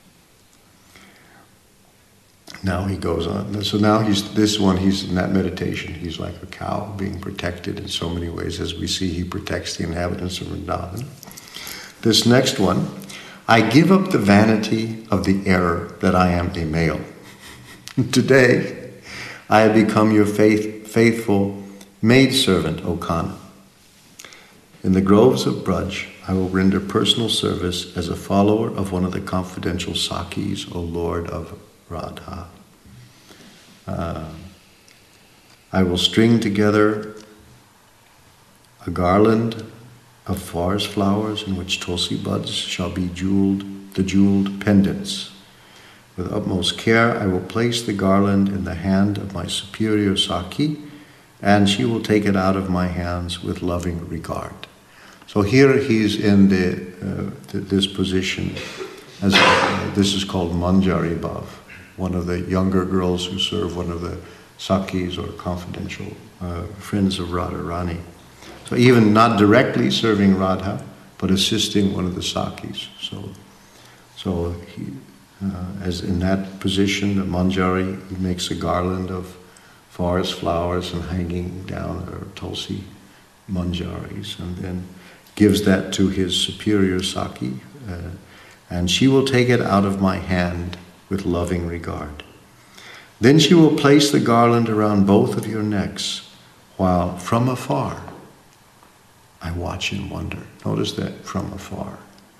Now he goes on. So now he's this one, he's in that meditation. He's like a cow being protected in so many ways. As we see, he protects the inhabitants of Vrindavan. This next one, I give up the vanity of the error that I am a male. Today, I have become your faith, faithful maidservant, O Kana. In the groves of Braj, I will render personal service as a follower of one of the confidential Sakis, O Lord of Radha. Uh, I will string together a garland of forest flowers in which tulsi buds shall be jeweled, the jeweled pendants. With utmost care, I will place the garland in the hand of my superior Saki, and she will take it out of my hands with loving regard. So here he's in the, uh, th- this position, as uh, this is called Manjari Bhav, one of the younger girls who serve one of the Sakis or confidential uh, friends of Radharani. So even not directly serving Radha, but assisting one of the Sakis. So, so he, uh, as in that position, the Manjari, he makes a garland of forest flowers and hanging down her tulsi manjaris, and then gives that to his superior Saki, uh, and she will take it out of my hand with loving regard. Then she will place the garland around both of your necks, while from afar I watch in wonder. Notice that, from afar.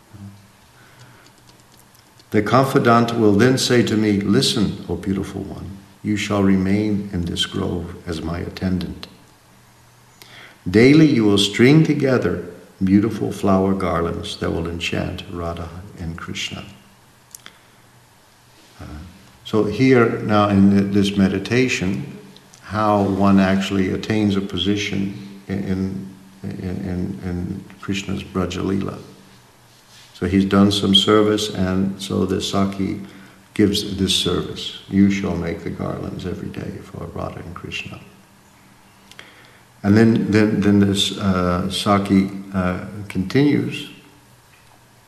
The confidant will then say to me, listen, O beautiful one, you shall remain in this grove as my attendant. Daily you will string together beautiful flower garlands that will enchant Radha and Krishna. Uh, so here now in this meditation, how one actually attains a position in, in In, in Krishna's Braja Leela. So he's done some service, and so the Saki gives this service. You shall make the garlands every day for Radha and Krishna. And then, then, then this uh, Saki uh, continues.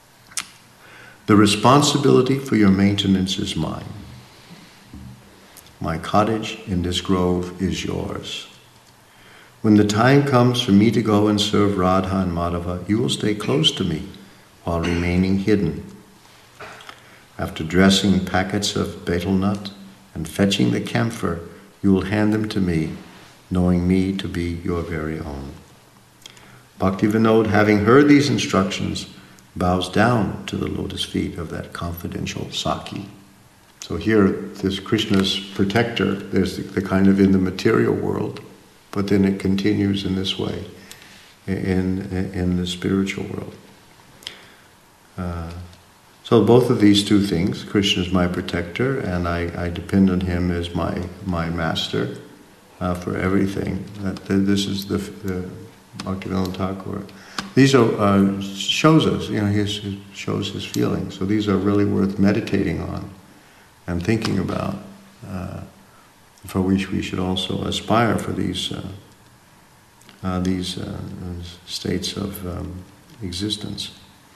The responsibility for your maintenance is mine. My cottage in this grove is yours. When the time comes for me to go and serve Radha and Madhava, you will stay close to me while remaining hidden. After dressing packets of betel nut and fetching the camphor, you will hand them to me, knowing me to be your very own. Bhaktivinoda, having heard these instructions, bows down to the lotus feet of that confidential Saki. So here, this Krishna's protector, there's the, the kind of in the material world, but then it continues in this way, in, in the spiritual world. Uh, so both of these two things, Krishna is my protector, and I, I depend on him as my my master uh, for everything. That, that this is the, the Bhaktivinoda Thakur. These are uh, shows us, you know, he shows his feelings. So these are really worth meditating on and thinking about. Uh, for which we should also aspire for these uh, uh, these uh, states of um, existence.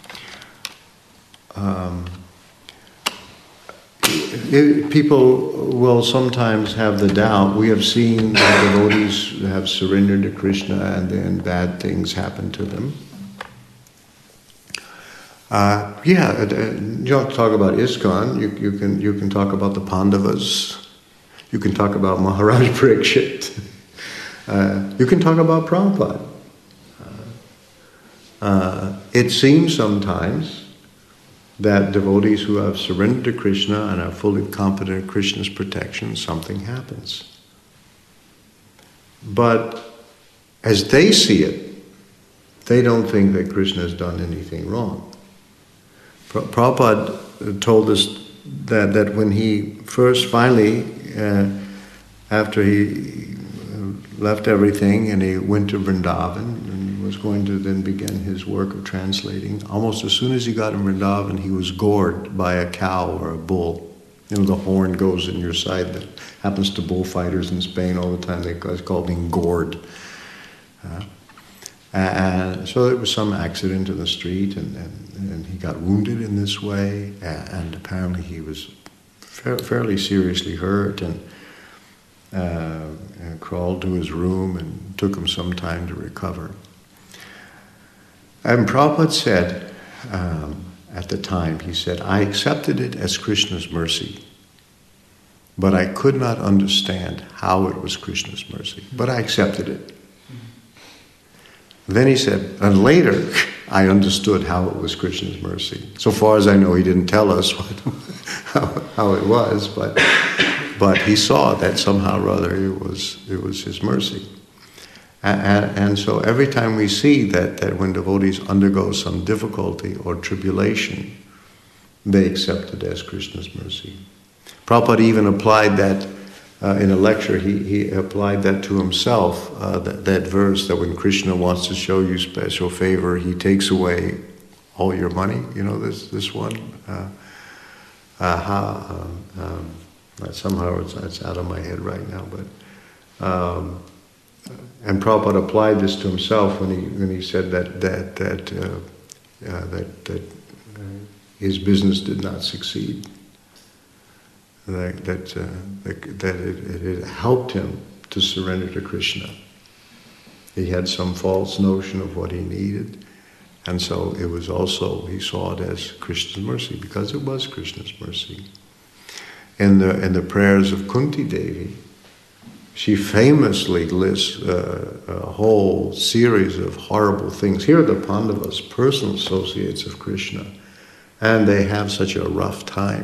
Um, it, people will sometimes have the doubt. We have seen that devotees have surrendered to Krishna and then bad things happen to them. Uh, yeah, uh, you don't have to talk about ISKCON. You, you can you can talk about the Pandavas. You can talk about Maharaj Parikshit. Uh, you can talk about Prabhupada. Uh, uh, it seems sometimes that devotees who have surrendered to Krishna and are fully confident in Krishna's protection, something happens. But as they see it, they don't think that Krishna has done anything wrong. Prabhupada told us that, that when he first finally, uh, after he left everything and he went to Vrindavan and was going to then begin his work of translating, almost as soon as he got in Vrindavan, he was gored by a cow or a bull. You know, the horn goes in your side. That happens to bullfighters in Spain all the time. They call being gored. Uh, And so there was some accident in the street, and, and, and he got wounded in this way, and apparently he was fa- fairly seriously hurt, and, uh, and crawled to his room, and took him some time to recover. And Prabhupada said, um, at the time, he said, I accepted it as Krishna's mercy, but I could not understand how it was Krishna's mercy, but I accepted it. Then he said, and later I understood how it was Krishna's mercy. So far as I know, he didn't tell us what, how, how it was, but but he saw that somehow or other it was it was his mercy. And, and, and so every time we see that, that when devotees undergo some difficulty or tribulation, they accept it as Krishna's mercy. Prabhupada even applied that Uh, in a lecture, he, he applied that to himself, uh, that, that verse that when Krishna wants to show you special favor, he takes away all your money. You know this this one? Uh, uh, how, uh, um, somehow it's, it's out of my head right now. But um, and Prabhupada applied this to himself when he when he said that that that uh, uh, that, that uh, his business did not succeed. That that, uh, that, that it, it, it helped him to surrender to Krishna. He had some false notion of what he needed, and so it was also, he saw it as Krishna's mercy, because it was Krishna's mercy. In the in the prayers of Kunti Devi, she famously lists uh, a whole series of horrible things. Here are the Pandavas, personal associates of Krishna, and they have such a rough time.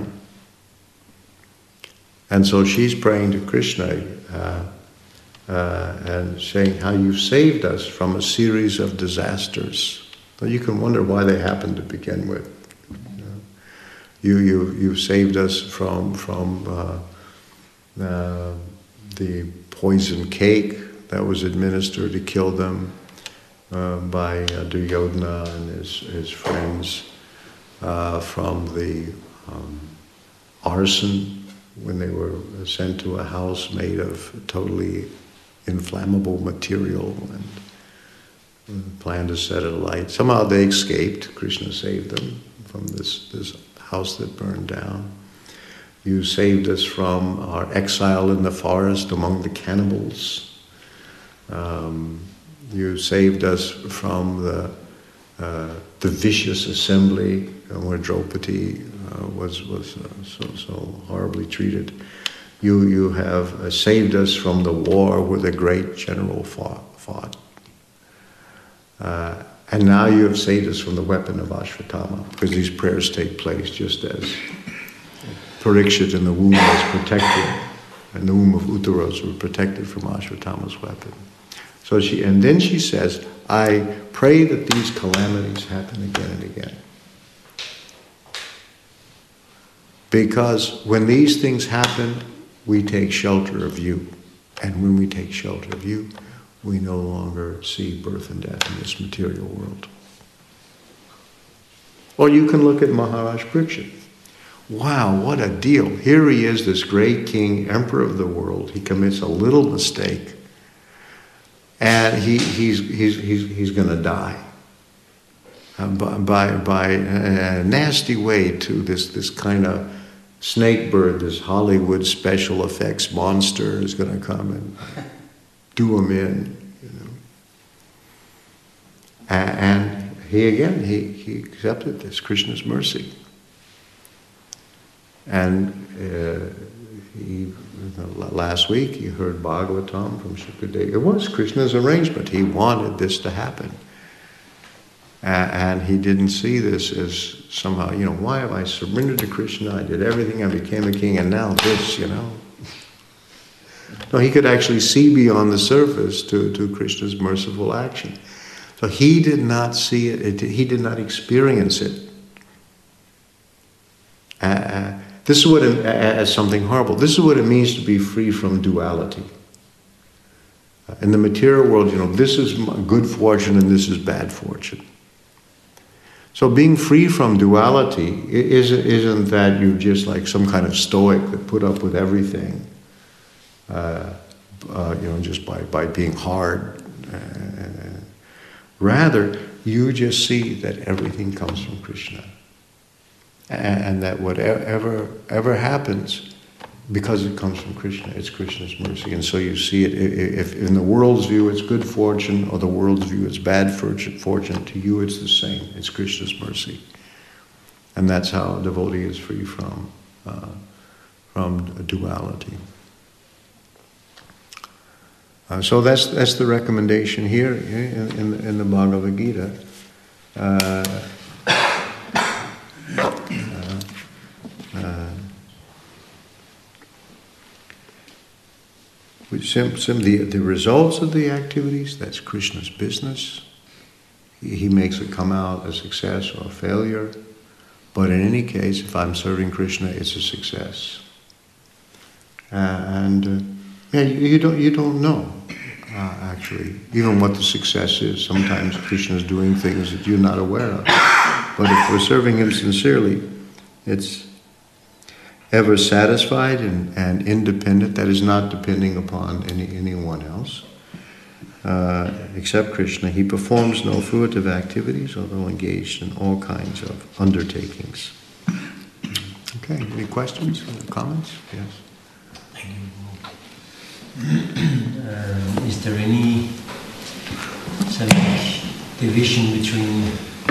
And so she's praying to Krishna uh, uh, and saying how you've saved us from a series of disasters. Well, you can wonder why they happened to begin with. You know, you, you, you've saved us from, from uh, uh, the poison cake that was administered to kill them uh, by uh, Duryodhana and his, his friends, uh, from the um, arson when they were sent to a house made of totally inflammable material and planned to set it alight. Somehow they escaped. Krishna saved them from this, this house that burned down. You saved us from our exile in the forest among the cannibals. Um, you saved us from the uh, the vicious assembly where Draupadi uh, was was uh, so so horribly treated. You you have uh, saved us from the war where the great general fought. fought. Uh, and now you have saved us from the weapon of Ashvatthama, because these prayers take place just as Parikshit in the womb was protected, and the womb of Uttaras were protected from Ashvatthama's weapon. So she, and then she says, I pray that these calamities happen again and again. Because when these things happen, we take shelter of you. And when we take shelter of you, we no longer see birth and death in this material world. Or you can look at Maharaj Parikshit. Wow, what a deal. Here he is, this great king, emperor of the world. He commits a little mistake. And he, he's, he's, he's, he's going to die. Uh, by, by, by a nasty way, too. This, this kind of snake bird, this Hollywood special effects monster is going to come and do him in. You know. And he, again, he, he accepted this, Krishna's mercy. And uh, he, last week he heard Bhagavatam from Shukadeva. It was Krishna's arrangement. He wanted this to happen. Uh, and he didn't see this as somehow, you know, why have I surrendered to Krishna? I did everything, I became a king, and now this, you know. No, he could actually see beyond the surface to, to Krishna's merciful action. So he did not see it, it he did not experience it. Uh, this is what, it, as something horrible, this is what it means to be free from duality. Uh, in the material world, you know, this is good fortune and this is bad fortune. So being free from duality isn't, isn't that you just like some kind of stoic that put up with everything, uh, uh, you know, just by, by being hard. Uh, rather, you just see that everything comes from Krishna. And, and that whatever ever happens, because it comes from Krishna, it's Krishna's mercy. And so you see it, if in the world's view it's good fortune, or the world's view it's bad fortune, to you it's the same. It's Krishna's mercy. And that's how a devotee is free from, uh, from duality. Uh, so that's that's the recommendation here in, in, in the Bhagavad Gita. Uh, uh, uh, Sim, sim, the, the results of the activities, that's Krishna's business. He, he makes it come out a success or a failure. But in any case, if I'm serving Krishna, it's a success. Uh, and uh, yeah, you, you don't you don't know, uh, actually, even what the success is. Sometimes Krishna's doing things that you're not aware of. But if we're serving him sincerely, it's ever satisfied and, and independent, that is not depending upon any anyone else, uh, except Krishna. He performs no fruitive activities, although engaged in all kinds of undertakings. Okay, any questions, comments? Yes. Thank you. Uh, is there any sort of division between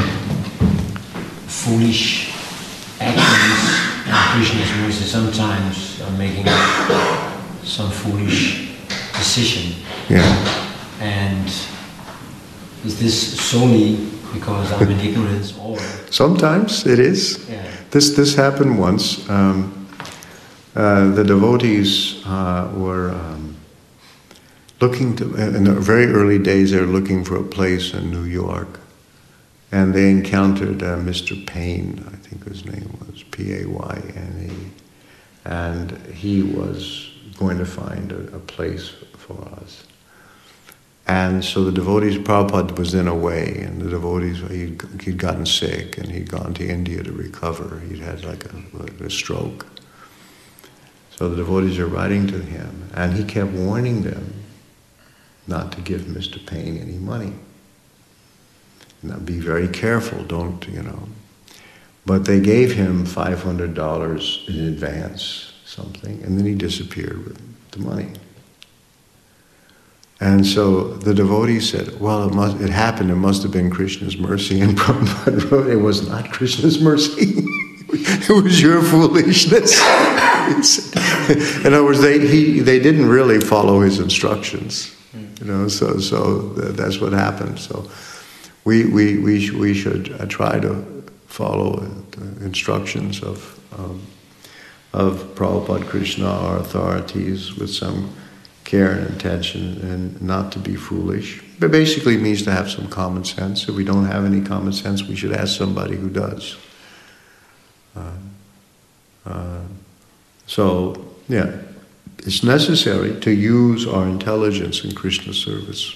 foolish actions and Krishna's mercy? Sometimes I'm making some foolish decision. Yeah. And is this solely because I'm in ignorance, or? Sometimes it is. Yeah. This this happened once. Um, uh, the devotees uh, were um, looking to, in the very early days, they were looking for a place in New York. And they encountered uh, Mister Payne, I think his name was P A Y N E, and he was going to find a, a place for us. And so the devotees, Prabhupada was then away, and the devotees, he'd, he'd gotten sick, and he'd gone to India to recover. He'd had like a, a stroke. So the devotees are writing to him, and he kept warning them not to give Mister Payne any money. Now be very careful, don't, you know. But they gave him five hundred dollars in advance, something, and then he disappeared with the money. And so the devotee said, well, it, must, it happened, it must have been Krishna's mercy. And Prabhupada wrote, it was not Krishna's mercy. It was your foolishness. In other words, they, he, they didn't really follow his instructions. You know, so so that's what happened. So we we we, sh- we should uh, try to follow the instructions of um, of Prabhupada Krishna, our authorities, with some care and intention, and not to be foolish. But basically it means to have some common sense. If we don't have any common sense, we should ask somebody who does. Uh, uh, so, yeah, it's necessary to use our intelligence in Krishna's service.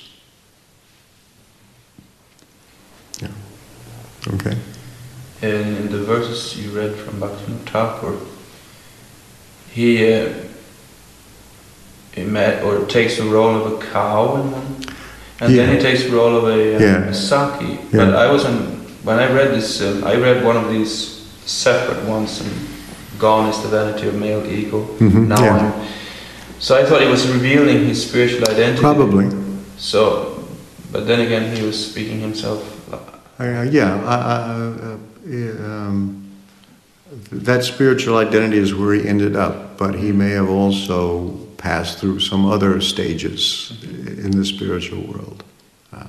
Yeah. Okay. And in the verses you read from Bhaktivinoda Thakur, he, uh, he met, or takes the role of a cow in one, and yeah. then he takes the role of a, um, yeah. a saki. Yeah. But I wasn't, when I read this, um, I read one of these separate ones, and gone is the vanity of male ego. Mm-hmm. Now yeah. I'm, so I thought he was revealing his spiritual identity. Probably. So, but then again, he was speaking himself. Uh, yeah, uh, uh, uh, um, that spiritual identity is where he ended up, but he may have also passed through some other stages mm-hmm. in the spiritual world. Uh,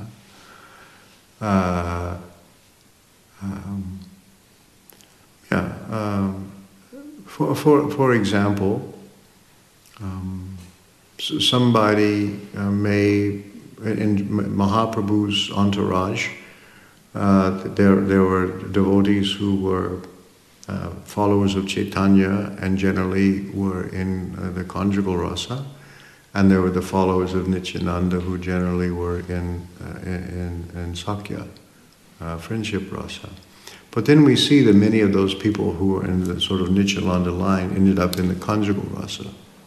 uh, um, yeah, um, for, for, for example, um, somebody uh, may, in Mahaprabhu's entourage, Uh, there, there were devotees who were uh, followers of Chaitanya and generally were in uh, the conjugal rasa, and there were the followers of Nityananda who generally were in uh, in, in Sakya, uh, friendship rasa. But then we see that many of those people who were in the sort of Nityananda line ended up in the conjugal rasa.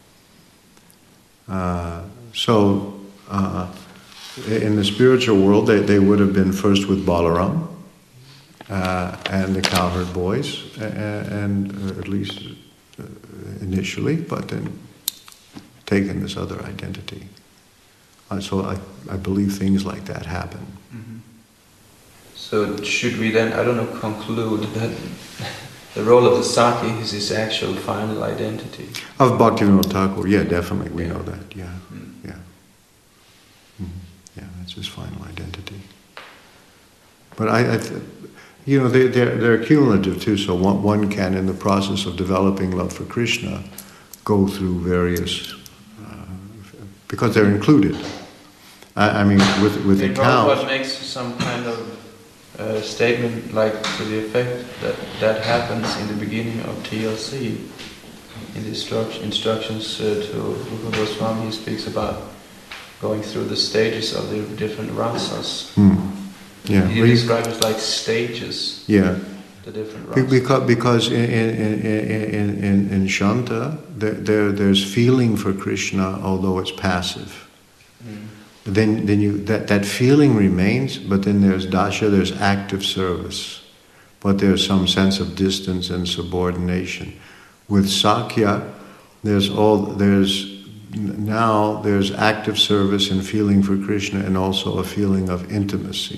Uh, so. Uh, In the spiritual world, they, they would have been first with Balaram uh, and the cowherd boys, and, and uh, at least uh, initially, but then taken this other identity. Uh, so I, I believe things like that happen. Mm-hmm. So should we then, I don't know, conclude that the role of the saki is his actual final identity? Of Bhaktivinoda Thakur, yeah, definitely, we know that, yeah, mm. yeah. Mm-hmm. Yeah, that's his final identity. But I, I th- you know, they, they're, they're cumulative too, so one, one can, in the process of developing love for Krishna, go through various, uh, because they're included. I, I mean, with, with the cows. Prabhupada makes some kind of uh, statement like to the effect that that happens in the beginning of T L C. In the instruct- instructions uh, to Rupa Goswami, he speaks about going through the stages of the different rasas. Hmm. Yeah. He describes it like stages. Yeah. The different rasas. Because because in in in in, in Shanta there, there there's feeling for Krishna, although it's passive. Mm. Then then you that, that feeling remains, but then there's dasha, there's active service, but there's some sense of distance and subordination. With Sakya, there's all there's now there's active service and feeling for Krishna, and also a feeling of intimacy.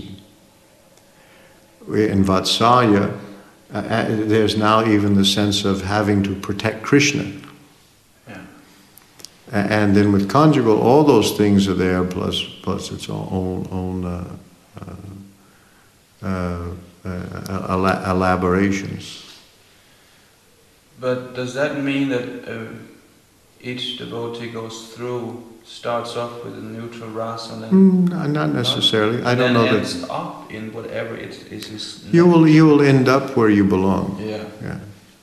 In Vatsalya, uh, there's now even the sense of having to protect Krishna. Yeah. And then with conjugal, all those things are there, plus plus its own own uh, uh, uh, uh, elaborations. But does that mean that uh, each devotee goes through, starts off with a neutral rasa and then mm, not necessarily. I don't know that ends up in whatever it is. is you will you will end up where you belong. Yeah. Yeah.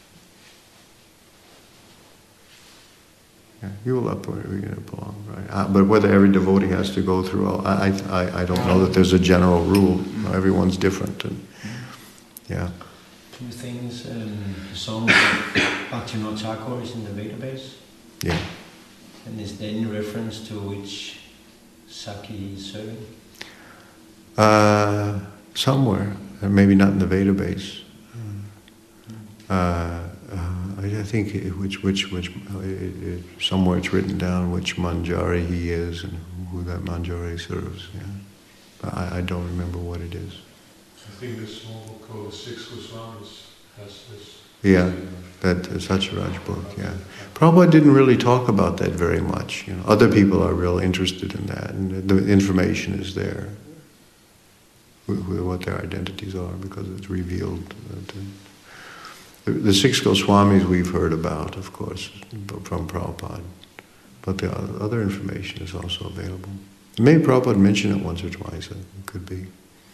Yeah. You will up where you belong, right? Uh, but whether every devotee has to go through, all, I I I don't know that there's a general rule. Mm-hmm. Everyone's different, and yeah. Two things. Um, the song of Bhaktivinoda Thakur is in the database. Yeah. And is there any reference to which saki he is serving? Uh, somewhere, uh, maybe not in the Veda base. uh, uh, I think it, which which which uh, it, it, somewhere it's written down which manjari he is and who that manjari serves. Yeah, but I, I don't remember what it is. I think the small book called The Six Goswamis has this. Yeah, that uh, Satyaraj book. Yeah, Prabhupada didn't really talk about that very much. You know, other people are real interested in that, and the information is there, what their identities are, because it's revealed. The, the six Goswamis we've heard about, of course, from Prabhupada, but the other information is also available. Maybe Prabhupada mentioned it once or twice. It could be.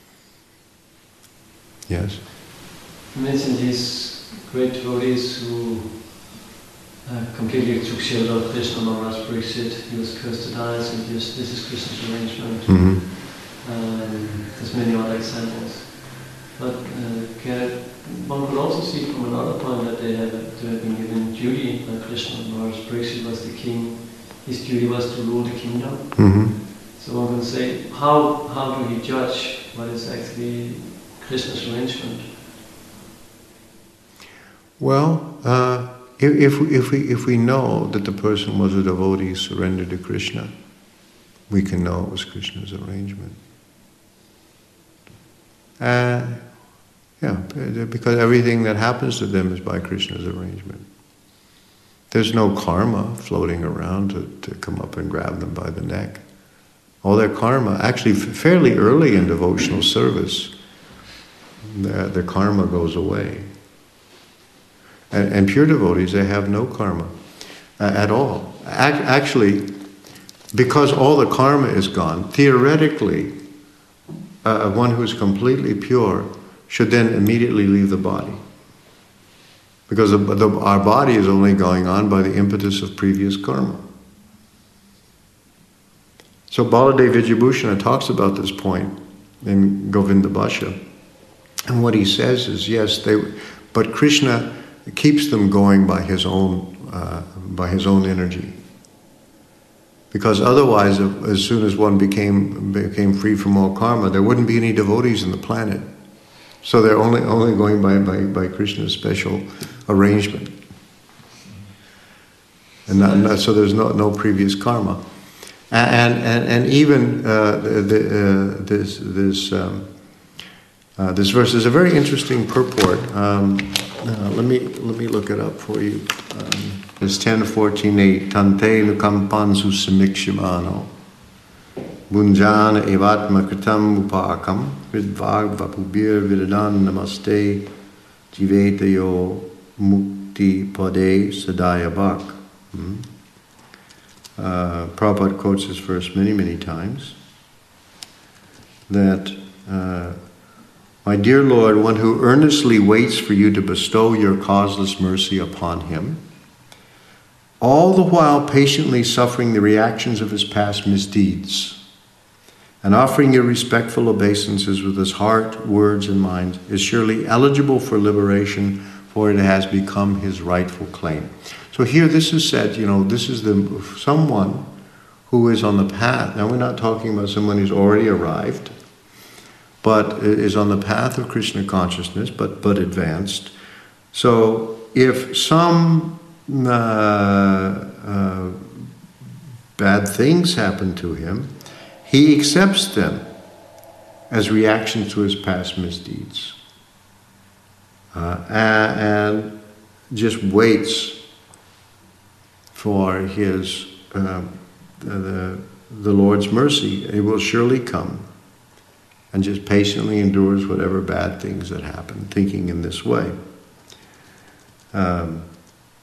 Yes. You mentioned these great devotees who uh, completely took shelter of Krishna. Maharaj Pariksit, he was cursed to die, so just, this is Krishna's arrangement. Mm-hmm. Um, there's many other examples. But uh, can, one could also see from another point that they have, to have been given duty by Krishna. Maharaj Pariksit was the king. His duty was to rule the kingdom. Mm-hmm. So one can say, how, how do we judge what is actually Krishna's arrangement? Well, uh, if, if, we, if, we, if we know that the person was a devotee surrendered to Krishna, we can know it was Krishna's arrangement. Uh, yeah, because everything that happens to them is by Krishna's arrangement. There's no karma floating around to, to come up and grab them by the neck. All their karma, actually fairly early in devotional service, their, their karma goes away. And, and pure devotees, they have no karma uh, at all. Ac- actually, because all the karma is gone, theoretically, uh, one who is completely pure should then immediately leave the body. Because the, the, our body is only going on by the impetus of previous karma. So Baladev Vijayabhushana talks about this point in Govinda Bhasha. And what he says is, yes, they, but Krishna keeps them going by his own, uh, by his own energy. Because otherwise, as soon as one became became free from all karma, there wouldn't be any devotees in the planet. So they're only only going by, by, by Krishna's special arrangement. And not, not, so there's no, no previous karma. And and and even uh, the, uh, this this um, uh, this verse is a very interesting purport. Um, uh, let me let me look it up for you. Um, it's ten fourteen eight. Tante nukampansu samikshimano bunjana evatma kritam upakam vidvag vapubir vidadan namaste jivetayo mukti pade sadaya bhak. Hmm? Uh, Prabhupada quotes this verse many, many times, that, uh, my dear Lord, one who earnestly waits for you to bestow your causeless mercy upon him, all the while patiently suffering the reactions of his past misdeeds, and offering your respectful obeisances with his heart, words, and mind, is surely eligible for liberation, for it has become his rightful claim. So here this is said, you know, this is the someone who is on the path. Now we're not talking about someone who's already arrived, but is on the path of Krishna consciousness, but, but advanced. So if some uh, uh, bad things happen to him, he accepts them as reactions to his past misdeeds. Uh, and just waits for his uh, the, the Lord's mercy. It will surely come, and just patiently endures whatever bad things that happen, thinking in this way. Um,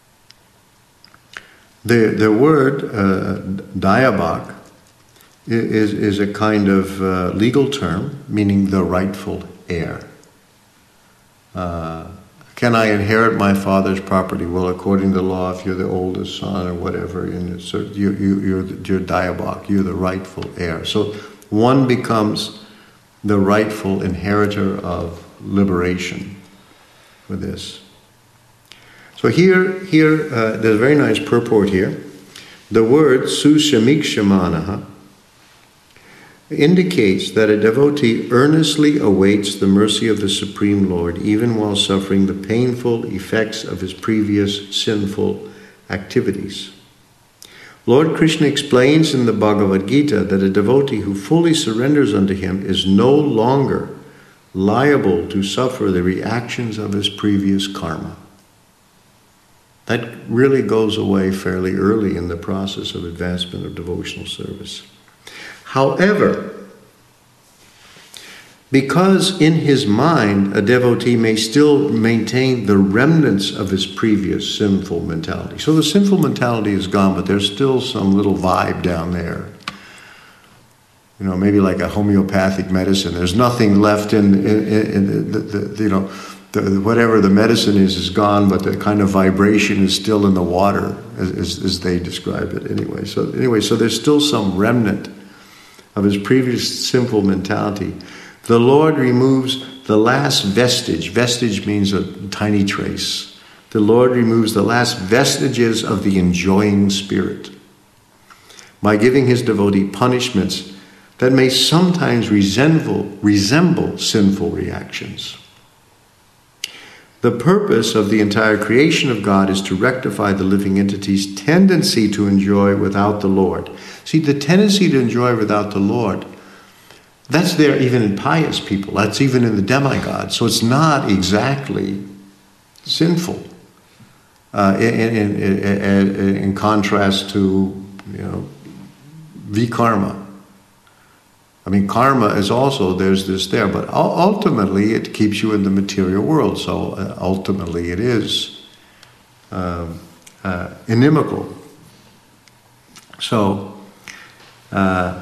the the word uh, dayabhak is is a kind of uh, legal term meaning the rightful heir. Uh, Can I inherit my father's property? Well, according to the law, if you're the oldest son or whatever, and so you, you, you're, you're dayabhak, you're the rightful heir. So one becomes the rightful inheritor of liberation with this. So here, here uh, there's a very nice purport here. The word sushamikshmanaha indicates that a devotee earnestly awaits the mercy of the Supreme Lord even while suffering the painful effects of his previous sinful activities. Lord Krishna explains in the Bhagavad Gita that a devotee who fully surrenders unto him is no longer liable to suffer the reactions of his previous karma. That really goes away fairly early in the process of advancement of devotional service. However, because in his mind a devotee may still maintain the remnants of his previous sinful mentality. So the sinful mentality is gone, but there's still some little vibe down there. You know, maybe like a homeopathic medicine. There's nothing left in, in, in the, the, you know, the, whatever the medicine is is gone, but the kind of vibration is still in the water, as, as, as they describe it anyway. So anyway, so there's still some remnant of his previous sinful mentality. The Lord removes the last vestige. Vestige means a tiny trace. The Lord removes the last vestiges of the enjoying spirit by giving his devotee punishments that may sometimes resemble, resemble sinful reactions. The purpose of the entire creation of God is to rectify the living entity's tendency to enjoy without the Lord. See, the tendency to enjoy without the Lord, that's there even in pious people. That's even in the demigods. So it's not exactly sinful uh, in, in, in, in contrast to, you know, vikarma. I mean, karma is also, there's this there, but ultimately it keeps you in the material world. So uh, ultimately it is um, uh, inimical. So, uh,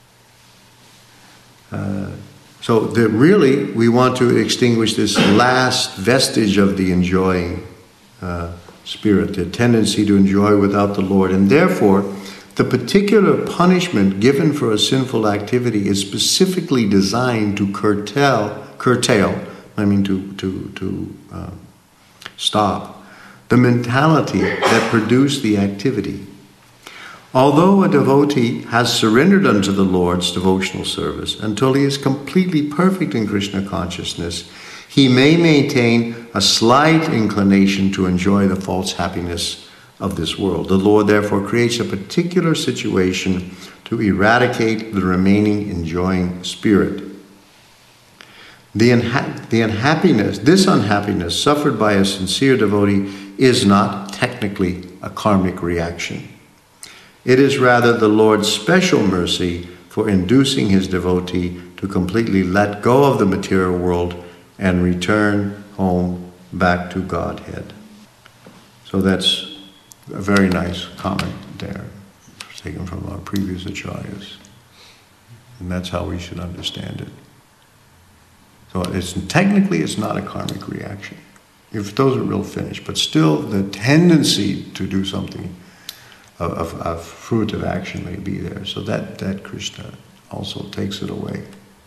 uh, so that really we want to extinguish this last vestige of the enjoying uh, spirit, the tendency to enjoy without the Lord, and therefore the particular punishment given for a sinful activity is specifically designed to curtail, curtail, I mean to, to, to uh, stop, the mentality that produced the activity. Although a devotee has surrendered unto the Lord's devotional service until he is completely perfect in Krishna consciousness, he may maintain a slight inclination to enjoy the false happiness of this world. The Lord therefore creates a particular situation to eradicate the remaining enjoying spirit. The, unha- the unhappiness, this unhappiness suffered by a sincere devotee is not technically a karmic reaction. It is rather the Lord's special mercy for inducing his devotee to completely let go of the material world and return home back to Godhead. So that's a very nice comment there, taken from our previous acharyas. And that's how we should understand it. So it's technically it's not a karmic reaction. If those are real finished, but still the tendency to do something of, of, of fruitive action may be there. So that, that Krishna also takes it away.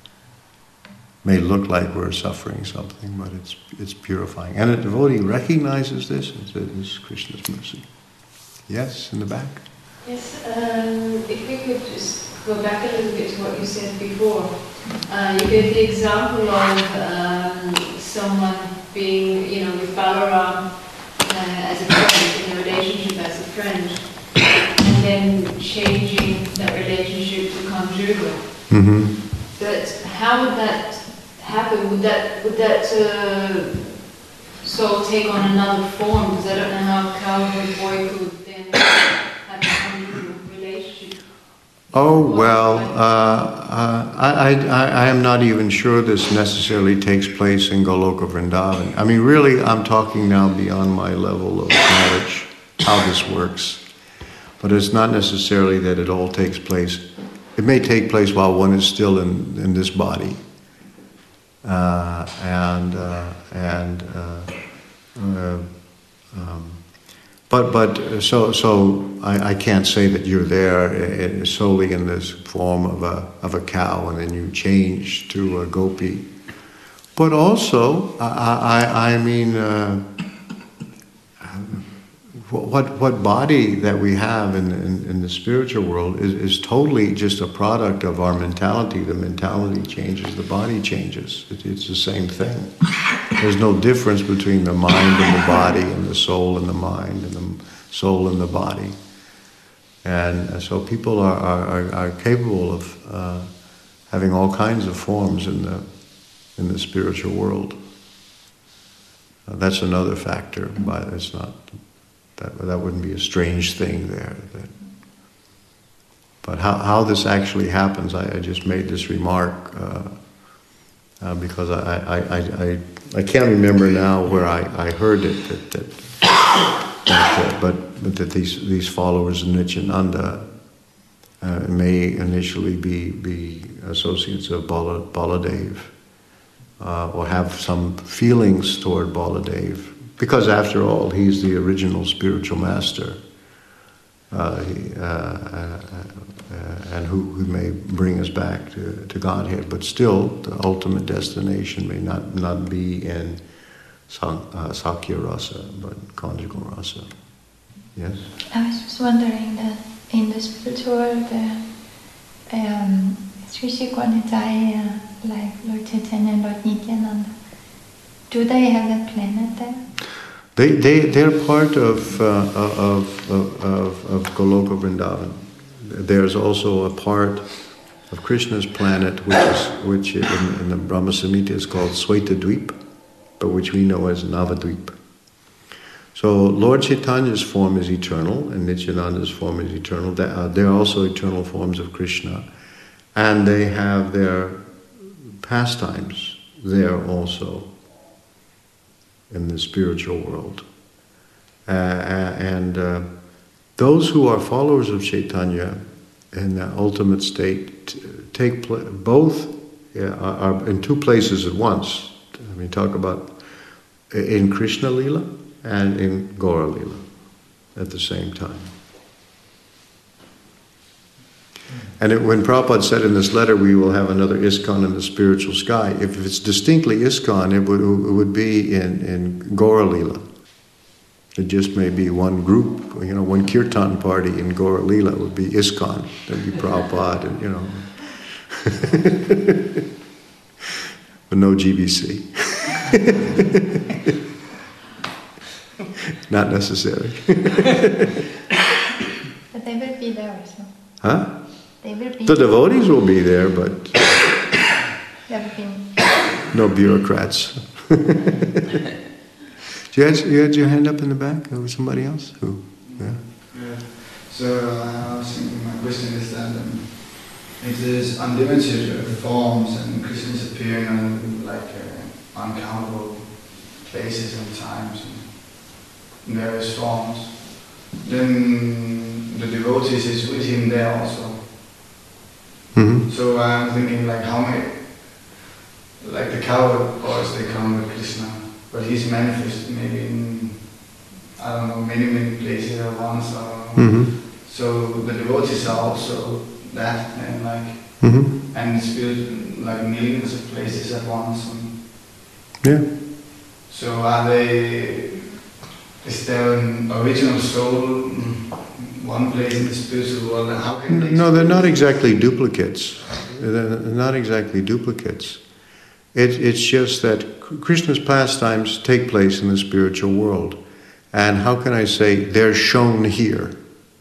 May look like we're suffering something, but it's it's purifying. And a devotee recognizes this and says, this is Krishna's mercy. Yes, in the back. Yes, um, if we could just go back a little bit to what you said before. Uh, you gave the example of um, someone being, you know, with Balaram uh, as a friend, in a relationship as a friend, and then changing that relationship to Kanjuga. Mm-hmm. But how would that happen? Would that would that uh, soul take on another form? Because I don't know how cowboy boy could then have a Kanjuga relationship. Oh, well, uh, uh, I, I, I am not even sure this necessarily takes place in Goloka Vrindavan. I mean, really, I'm talking now beyond my level of knowledge, how this works. But it's not necessarily that it all takes place. It may take place while one is still in, in this body. Uh, and, uh, and, uh, uh, um, But but so so I, I can't say that you're there solely in this form of a of a cow and then you change to a gopi. But also I I, I mean uh, what what body that we have in in, in the spiritual world is, is totally just a product of our mentality. The mentality changes, the body changes. It, it's the same thing. There's no difference between the mind and the body, and the soul and the mind, and the soul and the body. And so people are are, are capable of uh, having all kinds of forms in the in the spiritual world. Uh, that's another factor, but it's not. That, that wouldn't be a strange thing there. That, but how, how this actually happens, I, I just made this remark uh, uh, because I, I, I, I, I can't remember now where I, I heard it, that, that, that uh, but, but that these, these followers of Nityananda uh, may initially be, be associates of Bala, Baladev uh, or have some feelings toward Baladev. Because after all, he's the original spiritual master, uh, he, uh, uh, uh, and who, who may bring us back to, to Godhead. But still, the ultimate destination may not, not be in Sang, uh, Sakya Rasa, but conjugal Rasa. Yes? I was just wondering that in the spiritual world, uh, um, Sri Shikonijai, uh, like Lord Chaitanya and Lord Nityananda, do they have a planet there? They, they, they're part of, uh, of, of, of, of Goloka Vrindavan. There's also a part of Krishna's planet, which is which in, in the Brahma Samhita is called Svetadvip, but which we know as Navadvip. So Lord Chaitanya's form is eternal, and Nityananda's form is eternal. They're also eternal forms of Krishna. And they have their pastimes there also, in the spiritual world. Uh, and uh, those who are followers of Chaitanya in the ultimate state t- take pl- both uh, are in two places at once. I mean, talk about in Krishna Lila and in Gaura Lila at the same time. And it, when Prabhupada said in this letter, we will have another ISKCON in the spiritual sky, if it's distinctly ISKCON, it would, it would be in, in Gaura Lila. It just may be one group, you know, one kirtan party in Gaura Lila would be ISKCON. There'd be Prabhupada and, you know. But no G B C. Not necessary. But they will be there also. Huh? They will be The devotees will be there, but everything. no bureaucrats. you, had, you had your hand up in the back? Or was somebody else? Who? Yeah. Yeah. So uh, I was thinking, my question is that um, if there's unlimited forms and Krishna is appearing on like uh, uncountable places and times and various forms, then the devotees is with him there also. Mm-hmm. So I'm thinking like how many, like the coward boys, they come with Krishna, but he's manifested maybe in, I don't know, many, many places at once. Or, Mm-hmm. So the devotees are also that, and like, Mm-hmm. and it's built like millions of places at once. And Yeah. so are they, is there an original soul in one place in the spiritual world, and how can they? No, they're not exactly duplicates. They're not exactly duplicates. It, it's just that Krishna's pastimes take place in the spiritual world. And how can I say they're shown here?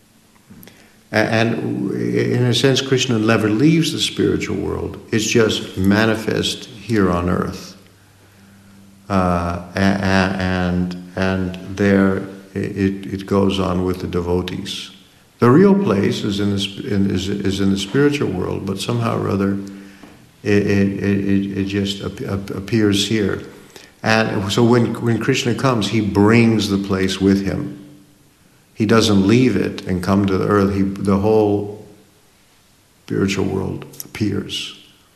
And in a sense, Krishna never leaves the spiritual world. It's just manifest here on earth. Uh, and and there it, it goes on with the devotees. The real place is in the, in, is, is in the spiritual world, but somehow or other it, it, it, it just appears here. And so when, when Krishna comes, he brings the place with him. He doesn't leave it and come to the earth. He, the whole spiritual world appears.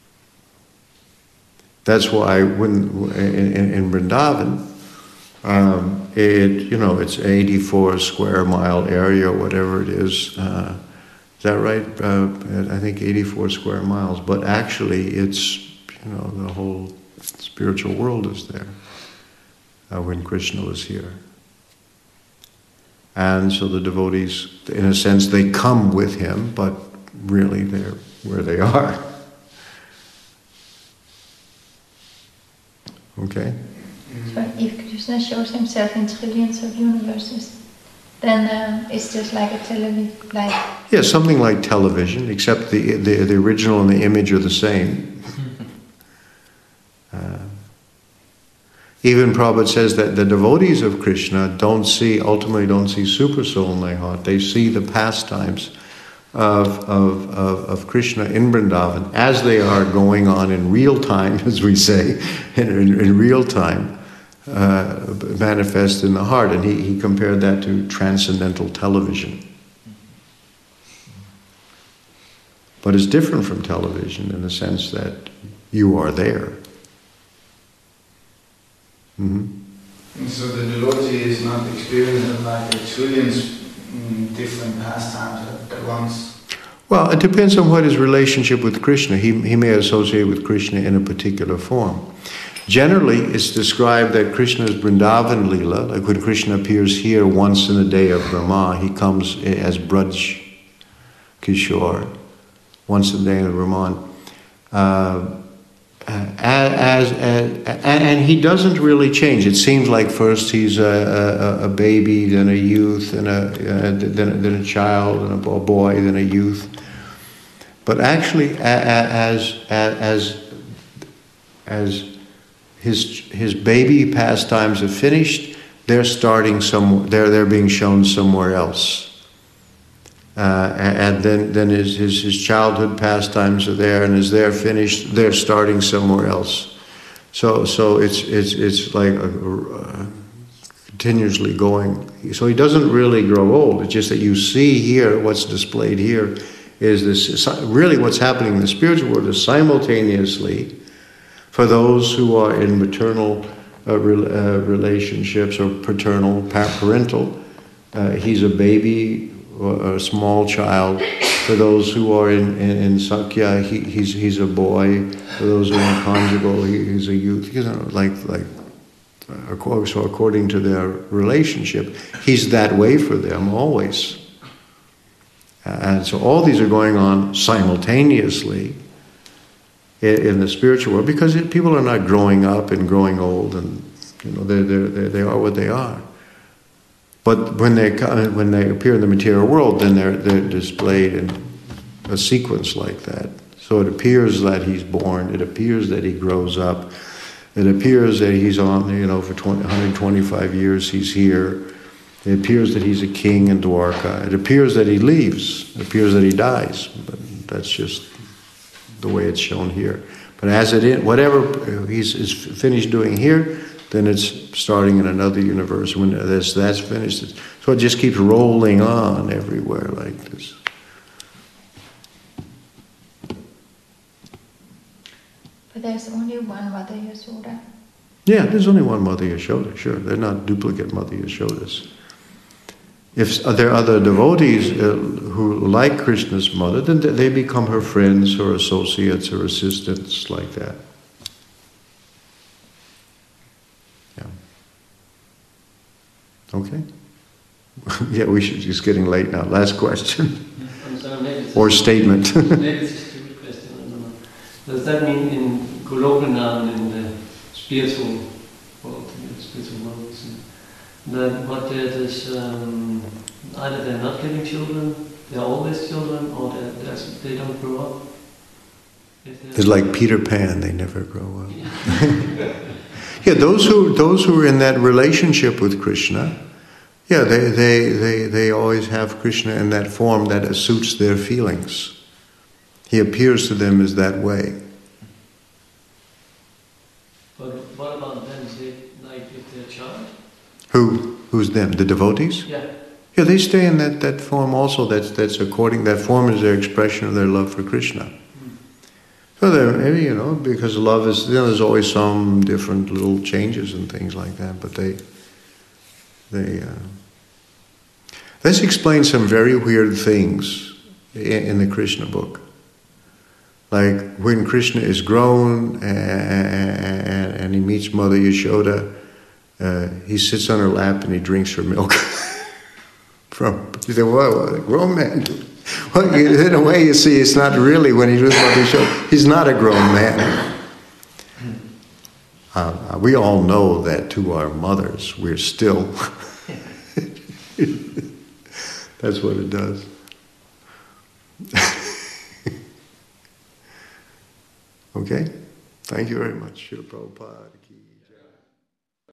That's why when in, in, in Vrindavan, um, it you know it's eighty-four square mile area or whatever it is. Uh, is that right? Uh, I think eighty-four square miles. But actually, it's you know the whole spiritual world is there uh, when Krishna was here. And so the devotees, in a sense, they come with him, but really they're where they are. Okay? So if Krishna shows himself in trillions of universes, then uh, it's just like a television, like... Yeah, something like television, except the, the, the original and the image are the same. Uh, even Prabhupada says that the devotees of Krishna don't see, ultimately don't see Super Soul in their heart. They see the pastimes of, of, of, of Krishna in Vrindavan as they are going on in real time, as we say, in, in, in real time, uh, manifest in the heart. And he, he compared that to transcendental television. But it's different from television in the sense that you are there. Mm-hmm. And so the devotee is not experiencing like a trillions mm, different pastimes at, at once. Well, it depends on what his relationship with Krishna. He, he may associate with Krishna in a particular form. Generally, it's described that Krishna's Vrindavan Leela, like when Krishna appears here once in the day of Brahma, he comes as Braj Kishore, once in the day of Brahman. Uh, As, as, as and he doesn't really change. It seems like first he's a, a, a baby, then a youth, and a uh, then, then a child, and a boy, then a youth. But actually, as as as his his baby pastimes are finished, they're starting some. They're they're being shown somewhere else. Uh, and then, then his, his, his childhood pastimes are there, and as they're finished, they're starting somewhere else. So, so it's it's it's like a, a, continuously going. So he doesn't really grow old. It's just that you see here, what's displayed here, is this really what's happening in the spiritual world is simultaneously, for those who are in maternal uh, re, uh, relationships or paternal, parental, uh, he's a baby. Or a small child. For those who are in, in, in Sakya, he, he's he's a boy. For those who are in conjugal, he, he's a youth. You know, like like uh, so according to their relationship, he's that way for them always. And so all these are going on simultaneously in, in the spiritual world because it, people are not growing up and growing old, and you know they they they are what they are. But when they when they appear in the material world, then they're they're displayed in a sequence like that. So it appears that he's born. It appears that he grows up. It appears that he's on, you know, for one hundred twenty-five years he's here. It appears that he's a king in Dwarka. It appears that he leaves. It appears that he dies. But that's just the way it's shown here. But as it is, whatever he's is finished doing here, then it's starting in another universe. When that's, that's finished, it's, so it just keeps rolling on everywhere like this. But there's only one Mother Yashoda. Yeah, there's only one Mother Yashoda, sure. They're not duplicate Mother Yashodas. If there are other devotees uh, who like Krishna's mother, then they become her friends or associates or assistants like that. Okay. Yeah, we should. It's getting late now. Last question. I'm sorry, maybe or statement. Maybe it's a stupid question. I don't know. Does that mean in Golokanath, in the spiritual world, in the spiritual world, that what there is um, either they're not getting children, they're always children, or they're, they don't grow up? It's like Peter Pan; they never grow up. Yeah. Yeah, those who those who are in that relationship with Krishna, yeah, they, they, they, they always have Krishna in that form that suits their feelings. He appears to them as that way. But what about them? They, like if they're a child? Who who's them? The devotees? Yeah. Yeah, they stay in that, that form also. That's that's according that form is their expression of their love for Krishna. So there, you know, because love is, you know, there's always some different little changes and things like that. But they, they. Uh, let's explain some very weird things in, in the Krishna book. Like when Krishna is grown and, and, and he meets Mother Yashoda, uh, he sits on her lap and he drinks her milk. From, you say, well, what a grown man do? Well, in a way, you see, it's not really, when he does what they show, he's not a grown man. Uh, we all know that to our mothers, we're still, that's what it does. Okay? Thank you very much, Srila Prabhupada.